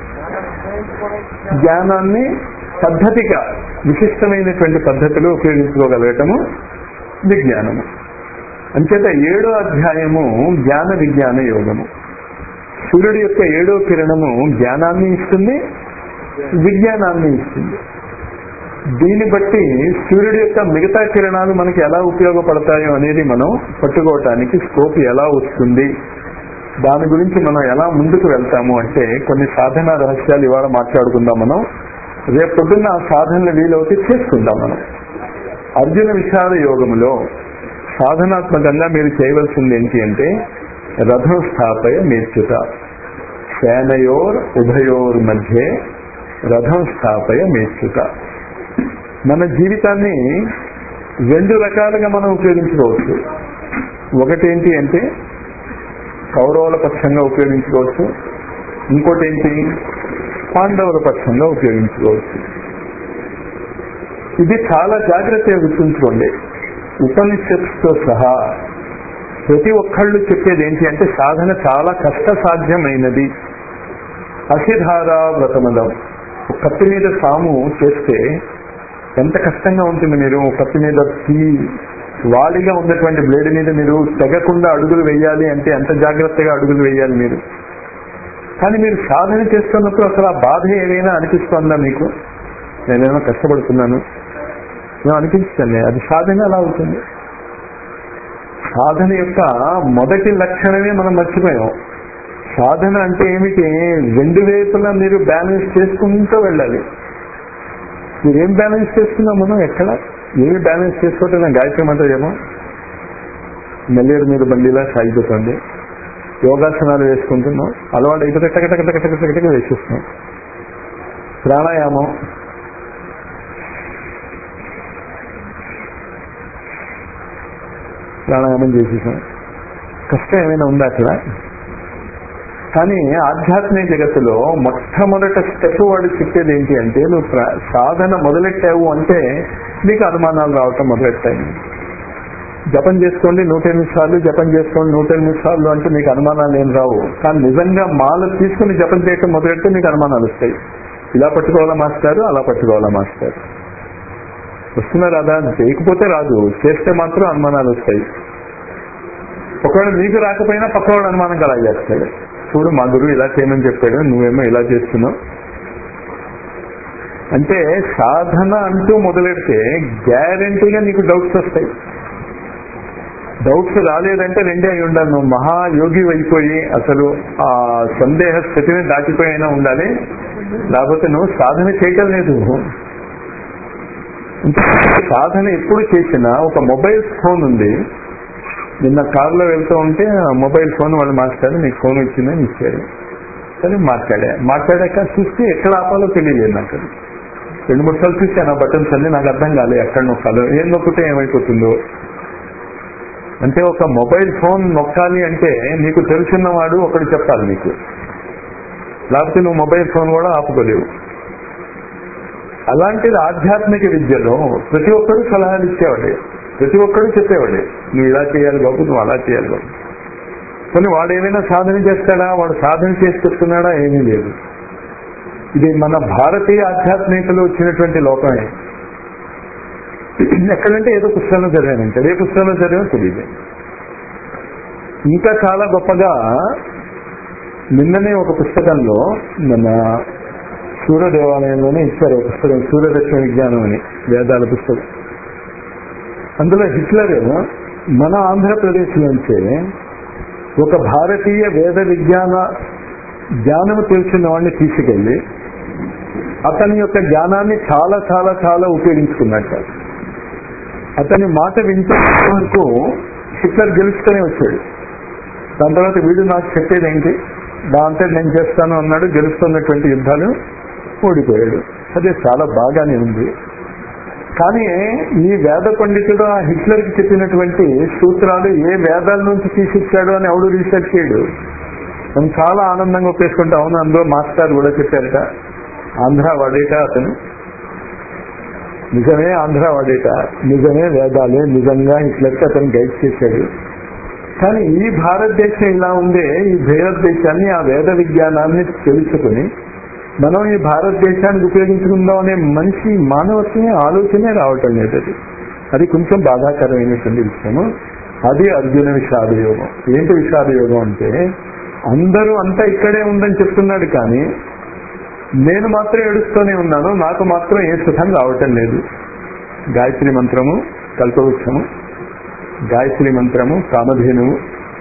[SPEAKER 2] జ్ఞానాన్ని పద్ధతిగా విశిష్టమైనటువంటి పద్ధతిలో ఉపయోగించుకోగలగటము విజ్ఞానము. అంచేత 7వ అధ్యాయము జ్ఞాన విజ్ఞాన యోగము. సూర్యుడి యొక్క 7వ కిరణము జ్ఞానాన్ని ఇస్తుంది, విజ్ఞానాన్ని ఇస్తుంది. దీన్ని బట్టి సూర్యుడి యొక్క మిగతా కిరణాలు మనకి ఎలా ఉపయోగపడతాయో అనేది మనం పట్టుకోవటానికి స్కోప్ ఎలా వస్తుంది, దాని గురించి మనం ఎలా ముందుకు వెళ్తాము అంటే కొన్ని సాధన రహస్యాలు ఇవాళ మాట్లాడుకుందాం. మనం రేపు పొద్దున్న ఆ సాధనలు వీలవుతే చేసుకుందాం. మనం అర్జున విషాద యోగములో సాధనాత్మకంగా మీరు చేయవలసింది ఏంటి అంటే రథం స్థాపయ మేచ్యుత, సేనయోర్ ఉభయోర్ మధ్య రథం స్థాపయ మేచ్యుత. మన జీవితాన్ని రెండు రకాలుగా మనం ఉపయోగించుకోవచ్చు. ఒకటి ఏంటి అంటే కౌరవుల పక్షంగా ఉపయోగించుకోవచ్చు, ఇంకోటి ఏంటి పాండవుల పక్షంగా ఉపయోగించుకోవచ్చు. ఇది చాలా జాగ్రత్తగా గుర్తుంచుకోండి. ఉపనిషత్తుతో సహా ప్రతి ఒక్కళ్ళు చెప్పేది ఏంటి అంటే సాధన చాలా కష్టసాధ్యమైనది. అసిధారా వ్రతమదం. కత్తి మీద సాము చేస్తే ఎంత కష్టంగా ఉంటుంది. మీరు కత్తి మీద వాడిగా ఉన్నటువంటి బ్లేడ్ మీద మీరు తెగకుండా అడుగులు వేయాలి అంటే ఎంత జాగ్రత్తగా అడుగులు వేయాలి మీరు. కానీ మీరు సాధన చేస్తున్నప్పుడు అసలు ఆ బాధ ఏదైనా అనిపిస్తోందా మీకు? నేనేమో కష్టపడుతున్నాను మేము అనిపించండి, అది సాధన అలా అవుతుంది. సాధన యొక్క మొదటి లక్షణమే మనం మర్చిపోయాం. సాధన అంటే ఏమిటి? రెండు వైపులా మీరు బ్యాలెన్స్ చేసుకుంటూ వెళ్ళాలి. మీరేం బ్యాలెన్స్ చేస్తున్నాం మనం? ఎక్కడ ఏమి బ్యాలెన్స్ చేసుకోవటం? గాయత్రి మంత్రం ఏమో నెల్లేరు మీద బండిలా సాగిపోతుంది. యోగాసనాలు వేసుకుంటున్నాం, అలవాటు అయిపోతే టకటక వేసేస్తున్నాం. ప్రాణాయామం, ప్రాణాయామం చేసేసాం. కష్టం ఏమైనా ఉందా అక్కడ? కానీ ఆధ్యాత్మిక జగత్తులో మొట్టమొదట స్టెప్ వాడు చెప్పేది ఏంటి అంటే నువ్వు సాధన మొదలెట్టావు అంటే నీకు అనుమానాలు రావటం మొదలెట్టాయి. జపం చేసుకోండి 108 సార్లు, జపం చేసుకోండి 108 సార్లు అంటే నీకు అనుమానాలు ఏం రావు. కానీ నిజంగా మాల తీసుకుని జపం చేయటం మొదలెడితే నీకు అనుమానాలు వస్తాయి. ఇలా పట్టుకోవాలా మాస్టారు, అలా పట్టుకోవాలా మాస్టారు. వస్తున్నారు అదా? చేయకపోతే రాదు, చేస్తే మాత్రం అనుమానాలు వస్తాయి. ఒకవేళ నీకు రాకపోయినా పక్కవాడు అనుమానం కలా చేస్తాడు. చూడు మా గురువు ఇలా చేయమని చెప్పాడు, నువ్వేమో ఇలా చేస్తున్నావు. అంటే సాధన అంటూ మొదలెడితే గ్యారంటీగా నీకు డౌట్స్ వస్తాయి. డౌట్స్ రాలేదంటే రెండే అయి ఉండాలి. నువ్వు మహాయోగి అయిపోయి అసలు ఆ సందేహ స్థితిని దాటిపోయినా ఉండాలి, లేకపోతే నువ్వు సాధన చేయటం లేదు. సాధన ఎప్పుడు చేసినా ఒక మొబైల్ ఫోన్ ఉంది. నిన్న కారులో వెళ్తూ ఉంటే మొబైల్ ఫోన్ వాళ్ళు మాట్లాడారు, నీకు ఫోన్ వచ్చిందని ఇచ్చారు. సరే మాట్లాడాక చూస్తే ఎక్కడ ఆపాలో తెలియలేదు నాకు. 2-3 సార్లు చూసాను ఆ బటన్స్ అన్ని, నాకు అర్థం కాలేదు ఎక్కడ నొక్కాలో, ఏం నొక్కితే ఏమైపోతుందో. అంటే ఒక మొబైల్ ఫోన్ నొక్కాలి అంటే నీకు తెలుసున్నవాడు ఒకడు చెప్పాలి నీకు, లేకపోతే నువ్వు మొబైల్ ఫోన్ కూడా ఆపుకోలేవు. అలాంటిది ఆధ్యాత్మిక విద్యలో ప్రతి ఒక్కరు సలహాలు ఇచ్చేవాడే, ప్రతి ఒక్కరు చెప్పేవాడే, నువ్వు ఇలా చేయాలి బాబు, నువ్వు అలా చేయాలి బాబు. కానీ వాడు ఏమైనా సాధన చేస్తాడా? వాడు సాధన చేసి చెప్తున్నాడా? ఏమీ లేదు. ఇది మన భారతీయ ఆధ్యాత్మికలో వచ్చినటువంటి లోకమే. ఎక్కడంటే ఏదో పుస్తకంలో చదివానంటే ఏ పుస్తకంలో చదివా తెలియదు. ఇంకా చాలా గొప్పగా నిన్ననే ఒక పుస్తకంలో మన సూర్య దేవాలయంలోనే ఇచ్చారు ఒక పుస్తకం, సూర్యదర్శన విజ్ఞానం అని, వేదాల పుస్తకం. అందులో హిట్లర్ మన ఆంధ్రప్రదేశ్ నుంచే ఒక భారతీయ వేద జ్ఞానం తెలిసిన వాడిని తీసుకెళ్లి అతని యొక్క జ్ఞానాన్ని చాలా చాలా చాలా ఉపయోగించుకున్నట్ట. అతని మాట వింటే వరకు హిట్లర్ గెలుస్తూనే వచ్చాడు. దాని తర్వాత వీడు నాకు చెప్పేది ఏంటి, దాంతో నేను చేస్తాను అన్నాడు. గెలుస్తున్నటువంటి యుద్ధాలు ఓడిపోయాడు. అదే చాలా బాగానే ఉంది. కానీ ఈ వేద పండితుడు ఆ హిట్లర్కి చెప్పినటువంటి సూత్రాలు ఏ వేదాల నుంచి తీసిచ్చాడు అని ఎవడు రీసెర్చ్ చేయడు. మనం చాలా ఆనందంగా ఒప్పేసుకుంటా. అవును, అందులో మాస్టర్ కూడా చెప్పారట, ఆంధ్ర వాడేట అతను, నిజమే ఆంధ్ర వాడేట, నిజమే వేదాలే, నిజంగా హిట్లర్కి అతను గైడ్ చేశాడు. కానీ ఈ భారతదేశం ఇలా ఉందే, ఈ భారతదేశాన్ని ఆ వేద విజ్ఞానాన్ని తెలుసుకుని మనం ఈ భారతదేశానికి ఉపయోగించుకుందాం అనే మనిషి మానవత్వమే ఆలోచనే రావటం లేదు. అది కొంచెం బాధాకరమైనటువంటి విషయము. అది అర్జున విషాద యోగం. ఏంటి విషాద యోగం అంటే అందరూ అంతా ఇక్కడే ఉందని చెప్తున్నాడు, కానీ నేను మాత్రం ఏడుస్తూనే ఉన్నాను, నాకు మాత్రం ఏ సుఖం రావటం లేదు. గాయత్రి మంత్రము కల్పవృక్షము, గాయత్రి మంత్రము కామధేనువు,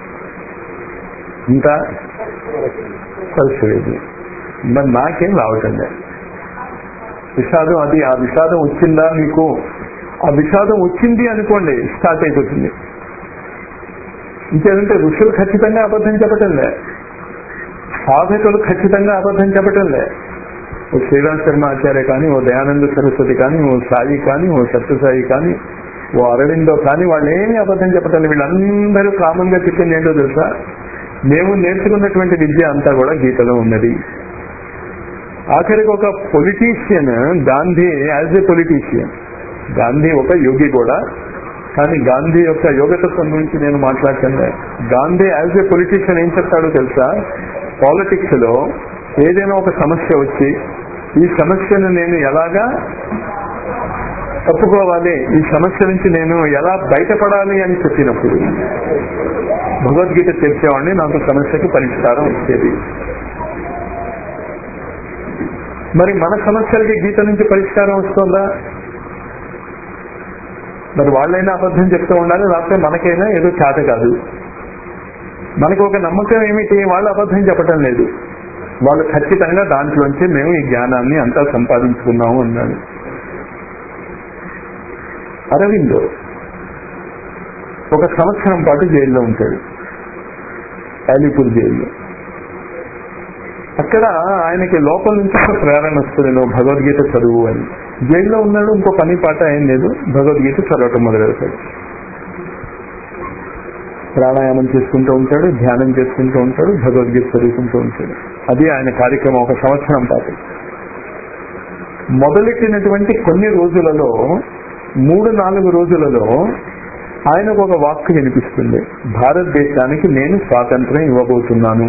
[SPEAKER 2] ఇంకా కలిసిలేదు. మరి నాకేం రావటం లేదు విషాదం. అది ఆ విషాదం వచ్చిందా మీకు? ఆ విషాదం వచ్చింది అనుకోండి, స్టార్ట్ అయిపోతుంది. ఇంకేదంటే ఋషులు ఖచ్చితంగా అబద్ధం చెప్పటంలే, సాధకులు ఖచ్చితంగా అబద్ధం చెప్పటంలే. ఓ శ్రీరామ్ శర్మ ఆచార్య కానీ, ఓ దయానంద సరస్వతి కానీ, ఓ సాయి కానీ, ఓ సత్యసాయి కానీ, ఓ అరవిందో కానీ వాళ్ళు ఏమీ అబద్ధం చెప్పటం. వీళ్ళందరూ కామన్ గా చెప్పింది ఏంటో తెలుసా? మేము నేర్చుకున్నటువంటి విద్య అంతా కూడా గీతలో ఉన్నది. ఆఖరికి ఒక politician, Gandhi as a politician, Gandhi ఒక యోగి కూడా, కానీ గాంధీ యొక్క యోగతత్వం గురించి నేను మాట్లాడుతుండే. గాంధీ యాజ్ ఏ పొలిటీషియన్ ఏం చెప్తాడో తెలుసా? పాలిటిక్స్ లో ఏదైనా ఒక సమస్య వచ్చి ఈ సమస్యను నేను ఎలాగా తప్పుకోవాలి, ఈ సమస్య నుంచి నేను ఎలా బయటపడాలి అని చెప్పినప్పుడు భగవద్గీత తెలిసేవాడిని, నాకు సమస్యకి పరిష్కారం వచ్చేది. మరి మన సమస్యలకి గీత నుంచి పరిష్కారం వస్తుందా? మరి వాళ్ళైనా అబద్ధం చెప్తూ ఉండాలి, లేకపోతే మనకైనా ఏదో చేత కాదు. మనకు ఒక నమ్మకం ఏమిటి? వాళ్ళు అబద్ధం చెప్పటం లేదు, వాళ్ళు ఖచ్చితంగా దాంట్లోంచి మేము ఈ జ్ఞానాన్ని అంతా సంపాదించుకున్నాము అన్నాడు. అరవిందో ఒక సంవత్సరం పాటు జైల్లో ఉంటాడు, అలీపూర్ జైల్లో. అక్కడ ఆయనకి లోపల నుంచి ఒక ప్రేరణ వస్తుంది, నువ్వు భగవద్గీత చదువు అని. జైల్లో ఉన్నాడు, ఇంకో పని పాట ఏం లేదు, భగవద్గీత చదవటం మొదలెడతాడు. ప్రాణాయామం చేసుకుంటూ ఉంటాడు, ధ్యానం చేసుకుంటూ ఉంటాడు, భగవద్గీత చదువుకుంటూ ఉంటాడు. అది ఆయన కార్యక్రమం ఒక సంవత్సరం పాటు. మొదలెట్టినటువంటి కొన్ని రోజులలో, 3-4 రోజులలో ఆయనకు ఒక వాక్కు వినిపిస్తుంది, భారతదేశానికి నేను స్వాతంత్ర్యం ఇవ్వబోతున్నాను.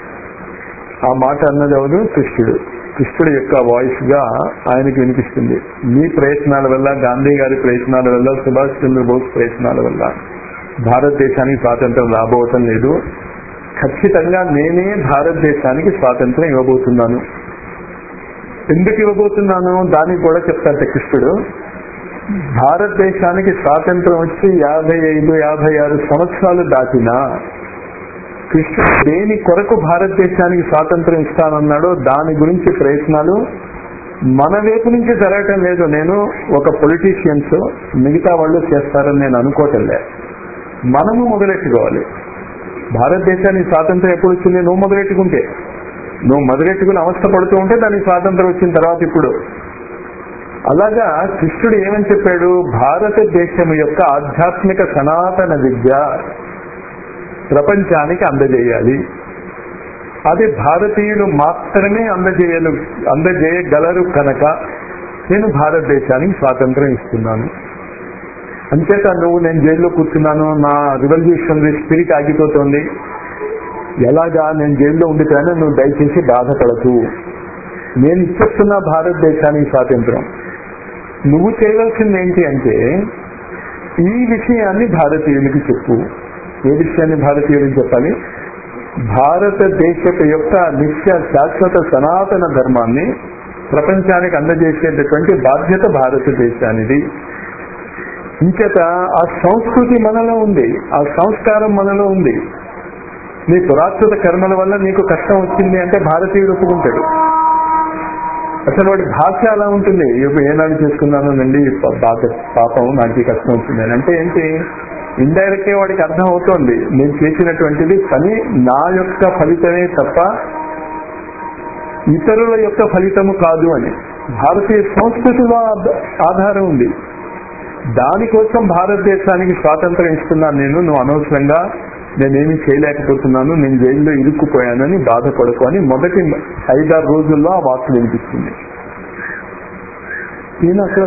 [SPEAKER 2] ఆ మాట అన్నది ఎవరు? కృష్ణుడు. కృష్ణుడు యొక్క వాయిస్ గా ఆయనకు వినిపిస్తుంది. మీ ప్రయత్నాల వల్ల, గాంధీ గారి ప్రయత్నాల వల్ల, సుభాష్ చంద్రబోస్ ప్రయత్నాల వల్ల భారతదేశానికి స్వాతంత్రం రాబోవటం లేదు. ఖచ్చితంగా నేనే భారతదేశానికి స్వాతంత్రం ఇవ్వబోతున్నాను. ఎందుకు ఇవ్వబోతున్నాను దానికి కూడా చెప్తాడు కృష్ణుడు. భారతదేశానికి స్వాతంత్రం వచ్చి 55-56 సంవత్సరాలు దాటినా కృష్ణుడు దేని కొరకు భారతదేశానికి స్వాతంత్రం ఇస్తానన్నాడో దాని గురించి ప్రయత్నాలు మన వైపు నుంచి జరగటం లేదు. నేను ఒక పొలిటీషియన్స్ మిగతా వాళ్ళు చేస్తారని నేను అనుకోవటం లేదు. మనము మొదలెట్టుకోవాలి. భారతదేశానికి స్వాతంత్రం ఎప్పుడు వచ్చింది? నువ్వు మొదలెట్టుకుంటే, నువ్వు మొదలెట్టుకుని అవస్థ పడుతూ ఉంటే దానికి స్వాతంత్రం వచ్చిన తర్వాత ఇప్పుడు. అలాగా కృష్ణుడు ఏమని చెప్పాడు? భారతదేశం యొక్క ఆధ్యాత్మిక సనాతన విద్య ప్రపంచానికి అందజేయాలి. అది భారతీయులు మాత్రమే అందజేయగలరు కనుక నేను భారతదేశానికి స్వాతంత్రం ఇస్తున్నాను. అంచేత నేను జైల్లో కూర్చున్నాను, నా రివల్యూషనరీ స్పిరిట్ ఆగిపోతుంది, ఎలాగా నేను జైల్లో ఉండిపోయాను, నువ్వు దయచేసి బాధపడకు, నేను ఇచ్చేస్తున్నా భారతదేశానికి స్వాతంత్రం. నువ్వు చేయవలసింది ఏంటి అంటే ఈ విషయాన్ని భారతీయులకి చెప్పు. ఏ విషయాన్ని భారతీయులకు చెప్పాలి? భారతదేశపు యొక్క నిత్య శాశ్వత సనాతన ధర్మాన్ని ప్రపంచానికి అందజేసేటటువంటి బాధ్యత భారతదేశానిది. ఇంచేత ఆ సంస్కృతి మనలో ఉంది, ఆ సంస్కారం మనలో ఉంది. నీ పురాకృత కర్మల వల్ల నీకు కష్టం వచ్చింది అంటే భారతీయుడు ఒప్పుకుంటాడు. అసలు వాడి భాష అలా ఉంటుంది, ఏనాడు చేసుకున్నానండి పాపం నాకు ఈ కష్టం వచ్చింది అంటే ఏంటి? ఇండైరెక్ట్ గా వాడికి అర్థం అవుతోంది నేను చేసినటువంటిది పని నా యొక్క ఫలితమే తప్ప ఇతరుల యొక్క ఫలితము కాదు అని. భారతీయ సంస్కృతిలో ఆధారం ఉంది. దానికోసం భారతదేశానికి స్వాతంత్రం ఇస్తున్నాను నేను, నువ్వు అనవసరంగా నేనేమి చేయలేకపోతున్నాను, నేను జైల్లో ఇరుక్కుపోయానని బాధపడుకో అని మొదటి 5-6 రోజుల్లో ఆ వార్త వినిపిస్తుంది. ఈయన అక్కడ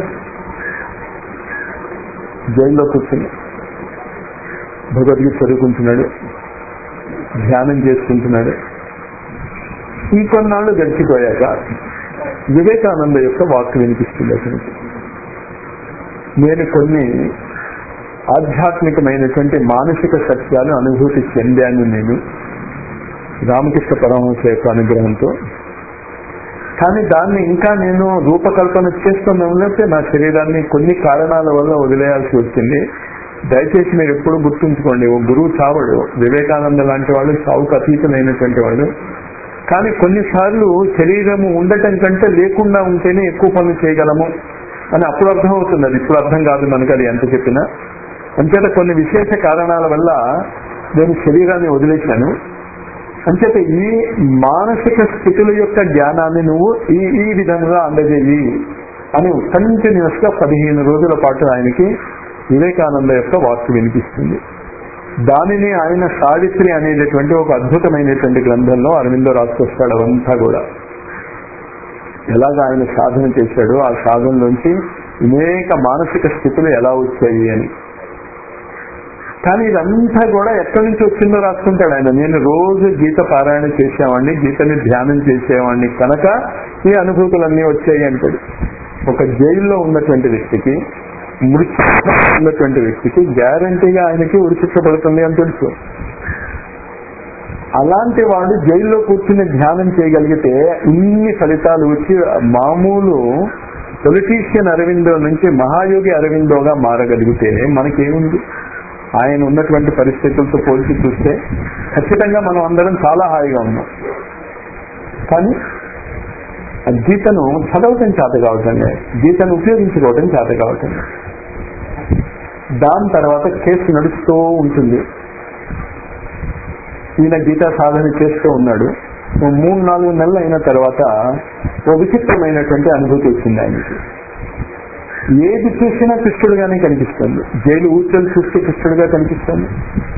[SPEAKER 2] జైల్లో కూర్చుని భగవద్గీత చదువుకుంటున్నాడు, ధ్యానం చేసుకుంటున్నాడు. ఇంకొన్నాళ్ళు గడిచిపోయాక వివేకానంద యొక్క వాక్కు వినిపిస్తుంది అతనికి. నేను కొన్ని ఆధ్యాత్మికమైనటువంటి మానసిక సత్యాలు అనుభూతి చెందాను నేను రామకృష్ణ పరమహంస యొక్క అనుగ్రహంతో. కానీ దాన్ని ఇంకా నేను రూపకల్పన చేస్తున్నాను, లేకపోతే నా శరీరాన్ని కొన్ని కారణాల వల్ల వదిలేయాల్సి వచ్చింది. దయచేసి మీరు ఎప్పుడు గుర్తుంచుకోండి, ఓ గురువు చావడు. వివేకానంద లాంటి వాళ్ళు చావుకు అతీతమైనటువంటి వాళ్ళు. కానీ కొన్నిసార్లు శరీరము ఉండటం కంటే లేకుండా ఉంటేనే ఎక్కువ పనులు చేయగలము అని అప్పుడు అర్థం అవుతుంది. అది ఇప్పుడు అర్థం కాదు మనకు, అది ఎంత చెప్పినా. అంతేత కొన్ని విశేష కారణాల వల్ల నేను శరీరాన్ని వదిలేశాను. అంచేత ఈ మానసిక స్థితుల యొక్క జ్ఞానాన్ని నువ్వు ఈ విధంగా అందజేయి అని కంటిన్యూస్ గా 15 రోజుల పాటు ఆయనకి వివేకానంద యొక్క వాక్కు వినిపిస్తుంది. దానిని ఆయన సావిత్రి అనేటటువంటి ఒక అద్భుతమైనటువంటి గ్రంథంలో అరవిందో రాసుకొస్తాడు. అవంతా కూడా ఎలాగ ఆయన సాధన చేశాడు, ఆ సాధనలోంచి అనేక మానసిక స్థితులు ఎలా వచ్చాయి అని. కానీ ఇదంతా కూడా ఎక్కడి నుంచి వచ్చిందో రాసుకుంటాడు ఆయన. నేను రోజు గీత పారాయణ చేసేవాడిని, గీతని ధ్యానం చేసేవాడిని కనుక ఈ అనుభూతులన్నీ వచ్చాయి అంటాడు. ఒక జైల్లో ఉన్నటువంటి వ్యక్తికి, మృత్యు ఉన్నటువంటి వ్యక్తికి గ్యారంటీగా ఆయనకి ఉరిశిక్ష పడుతుంది అని తెలుసు. అలాంటి వాడు జైల్లో కూర్చుని ధ్యానం చేయగలిగితే ఇన్ని ఫలితాలు వచ్చి మామూలు పొలిటీషియన్ అరవిందో నుంచి మహాయోగి అరవిందోగా మారగలిగితే మనకేముంది? ఆయన ఉన్నటువంటి పరిస్థితులతో పోల్చి చూస్తే ఖచ్చితంగా మనం అందరం చాలా హాయిగా ఉన్నాం. కానీ గీతను చదవటం చేత కావటం, గీతను ఉపయోగించుకోవటం చేత కావటం. దాని తర్వాత కేసు నడుస్తూ ఉంటుంది. ఈయన గీతా సాధన చేస్తూ ఉన్నాడు. 3-4 నెలలు అయిన తర్వాత ఓ విచిత్రమైనటువంటి అనుభూతి వచ్చింది ఆయనకి. ఏది చూసినా కృష్ణుడుగానే కనిపిస్తుంది. జైలు ఊచలు చూస్తే కృష్ణుడుగా కనిపిస్తుంది.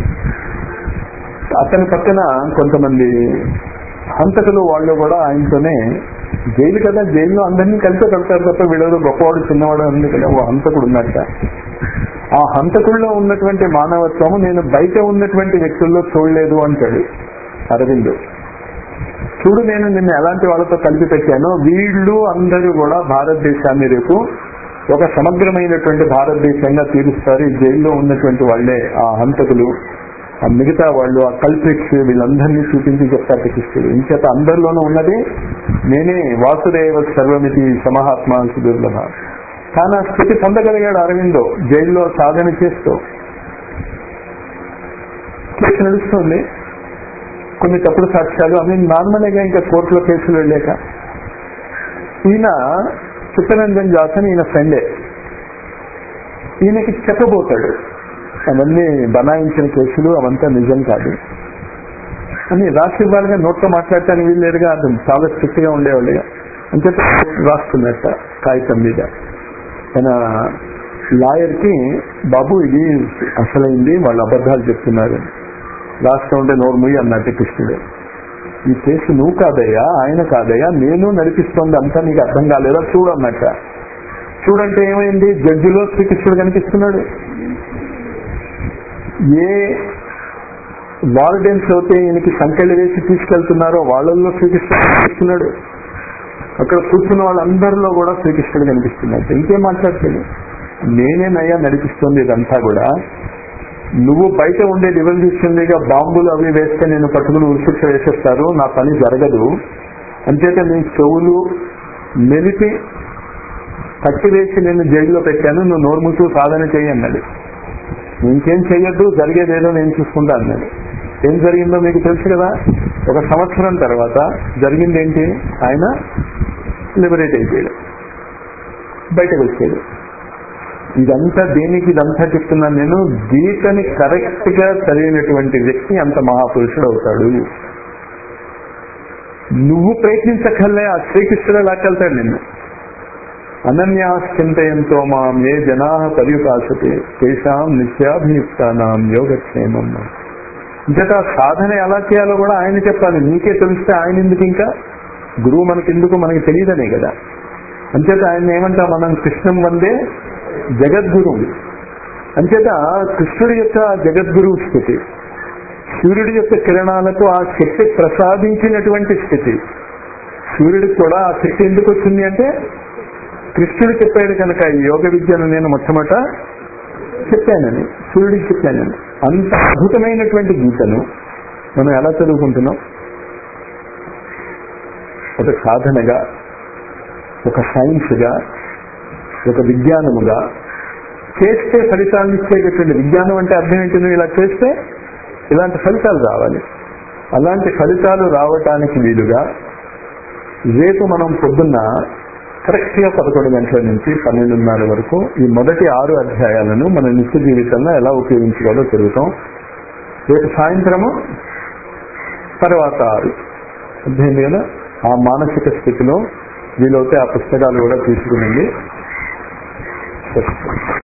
[SPEAKER 2] అతని పక్కన కొంతమంది హంతకులు వాళ్ళు కూడా ఆయనతోనే, జైలు కదా, జైల్లో అందరినీ కలిపి కడతారు తప్ప వీళ్ళలో గొప్పవాడు చిన్నవాడు ఉంది కదా, ఓ హంతకుడు ఉన్నట్ట. ఆ హంతకుల్లో ఉన్నటువంటి మానవత్వము నేను బయట ఉన్నటువంటి వ్యక్తుల్లో చూడలేదు అంటాడు అరవింద్. చూడు, నేను నిన్ను ఎలాంటి వాళ్ళతో కలిపి పెట్టానో వీళ్ళు అందరూ కూడా భారతదేశాన్ని రేపు ఒక సమగ్రమైనటువంటి భారతదేశంగా తీరుస్తారు. ఈ జైల్లో ఉన్నటువంటి వాళ్లే ఆ హంతకులు, ఆ మిగతా వాళ్ళు, ఆ కల్ప్రిట్స్, వీళ్ళందరినీ చూపించి చెప్తారు కృష్ణుడు. ఇంచేత అందరిలోనూ ఉన్నది నేనే, వాసుదేవ సర్వమితి సమహాత్మ సుదుర్లభ. కానీ ఆ స్థితి పొందగలిగాడు అరవిందో జైల్లో సాధన చేస్తూ. కేసు నడుస్తుంది, కొన్ని తప్పుడు సాక్ష్యాలు అవి నార్మల్గా ఇంకా కోర్టులో కేసులు వెళ్ళాక ఈయన చిత్తరంజన్ జాసన్ ఈయన ఫ్రెండే, ఈయనకి చెప్పబోతాడు అవన్నీ బనాయించిన కేసులు అవంతా నిజం కాదు అని. రాసి ఇవ్వాలిగా, నోట్లో మాట్లాడటానికి వీల్లేదుగా, అతను చాలా స్ట్రిక్ట్ గా ఉండేవాళ్ళుగా అని చెప్పి రాస్తున్నట్ట కాగితం మీద. తన లాయర్ కి, బాబు ఇది అసలైంది, వాళ్ళు అబద్ధాలు చెప్తున్నారు, రాస్తూ ఉంటే నోరు ముయ్యి అన్నట్టు కృష్ణుడు. ఈ కేసు నువ్వు కాదయ్యా, ఆయన కాదయ్యా, నేను నడిపిస్తోంది అంతా, నీకు అర్థం కాలేదా, చూడు అన్నట్ట. చూడంటే ఏమైంది, జడ్జిలో శ్రీకృష్ణుడు కనిపిస్తున్నాడు. ఏ వార్డెన్స్ అయితే ఈయనకి సంకెళ్ళు వేసి తీసుకెళ్తున్నారో వాళ్ళల్లో శ్రీకృష్ణుడు కనిపిస్తున్నాడు. అక్కడ కూర్చున్న వాళ్ళందరిలో కూడా శ్రీకృష్ణుడు కనిపిస్తున్నాడు. ఇంకేం మాట్లాడుతుంది, నేనేనయ్యా నడిపిస్తుంది ఇదంతా కూడా, నువ్వు బయట ఉండే రివల్యూషనరీగా బాంబులు అవి వేస్తే నేను పట్టుకుని ఉరిశిక్ష వేసేస్తారు, నా పని జరగదు. అంచేత నేను చెవులు మెలిపి కట్టివేసి నేను జైల్లో పెట్టాను, నువ్వు నోర్ముతూ సాధన చేయి అన్నాడు. ఇంకేం చెయ్యొద్దు, జరిగేదేదో నేను చూసుకుంటా అన్నాడు. ఏం జరిగిందో మీకు తెలుసు కదా. 1 సంవత్సరం తర్వాత జరిగింది ఏంటి, ఆయన లిబరేట్ అయిపోయాడు, బయటకు వచ్చాడు. ఇదంతా దేనికి ఇదంతా చెప్తున్నాను నేను, గీతని కరెక్ట్ గా చదివినటువంటి వ్యక్తి అంత మహాపురుషుడు అవుతాడు. నువ్వు ప్రయత్నించక్కర్లే, ఆ శ్రీకృష్ణుడు లాక్కెళ్తాడు నిన్ను. అనన్యాశ్చింతయంతో మాం ఏ జనా పర్యుపాసతే తేషాం నిత్యాభియుక్తానాం యోగక్షేమం. ఇంతట సాధన ఎలా చేయాలో కూడా ఆయన చెప్పాలి. నీకే తెలిస్తే ఆయన ఎందుకు, ఇంకా గురువు మనకెందుకు, మనకి తెలియదనే కదా. అంచేత ఆయన ఏమంటా, మనం కృష్ణం వందే జగద్గురువు. అంచేత కృష్ణుడి యొక్క జగద్గురువు స్థితి, సూర్యుడి యొక్క కిరణాలకు ఆ శక్తి ప్రసాదించినటువంటి స్థితి. సూర్యుడికి కూడా ఆ శక్తి ఎందుకు వచ్చింది అంటే కృష్ణుడు చెప్పాడు కనుక, ఈ యోగ విద్యను నేను మొట్టమొదట చెప్పానని, సూర్యుడికి చెప్పానని. అంత అద్భుతమైనటువంటి గీతను మనం ఎలా చదువుకుంటున్నాం, ఒక సాధనగా, ఒక సైన్స్ గా, ఒక విజ్ఞానముగా చేస్తే ఫలితాలను ఇచ్చేటటువంటి. విజ్ఞానం అంటే అర్థం ఏంటి, నువ్వు ఇలా చేస్తే ఇలాంటి ఫలితాలు రావాలి. అలాంటి ఫలితాలు రావటానికి వీలుగా రేపు మనం పొద్దున్న కరెక్ట్ గా 11 గంటల నుంచి 12:30 వరకు ఈ మొదటి 6 అధ్యాయాలను మన నిత్య జీవితంలో ఎలా ఉపయోగించుకోవాలో తెలుగుతాం. రేపు సాయంత్రము తర్వాత అర్థమైంది కదా. ఆ మానసిక స్థితిలో వీలైతే ఆ పుస్తకాలు కూడా తీసుకునండి.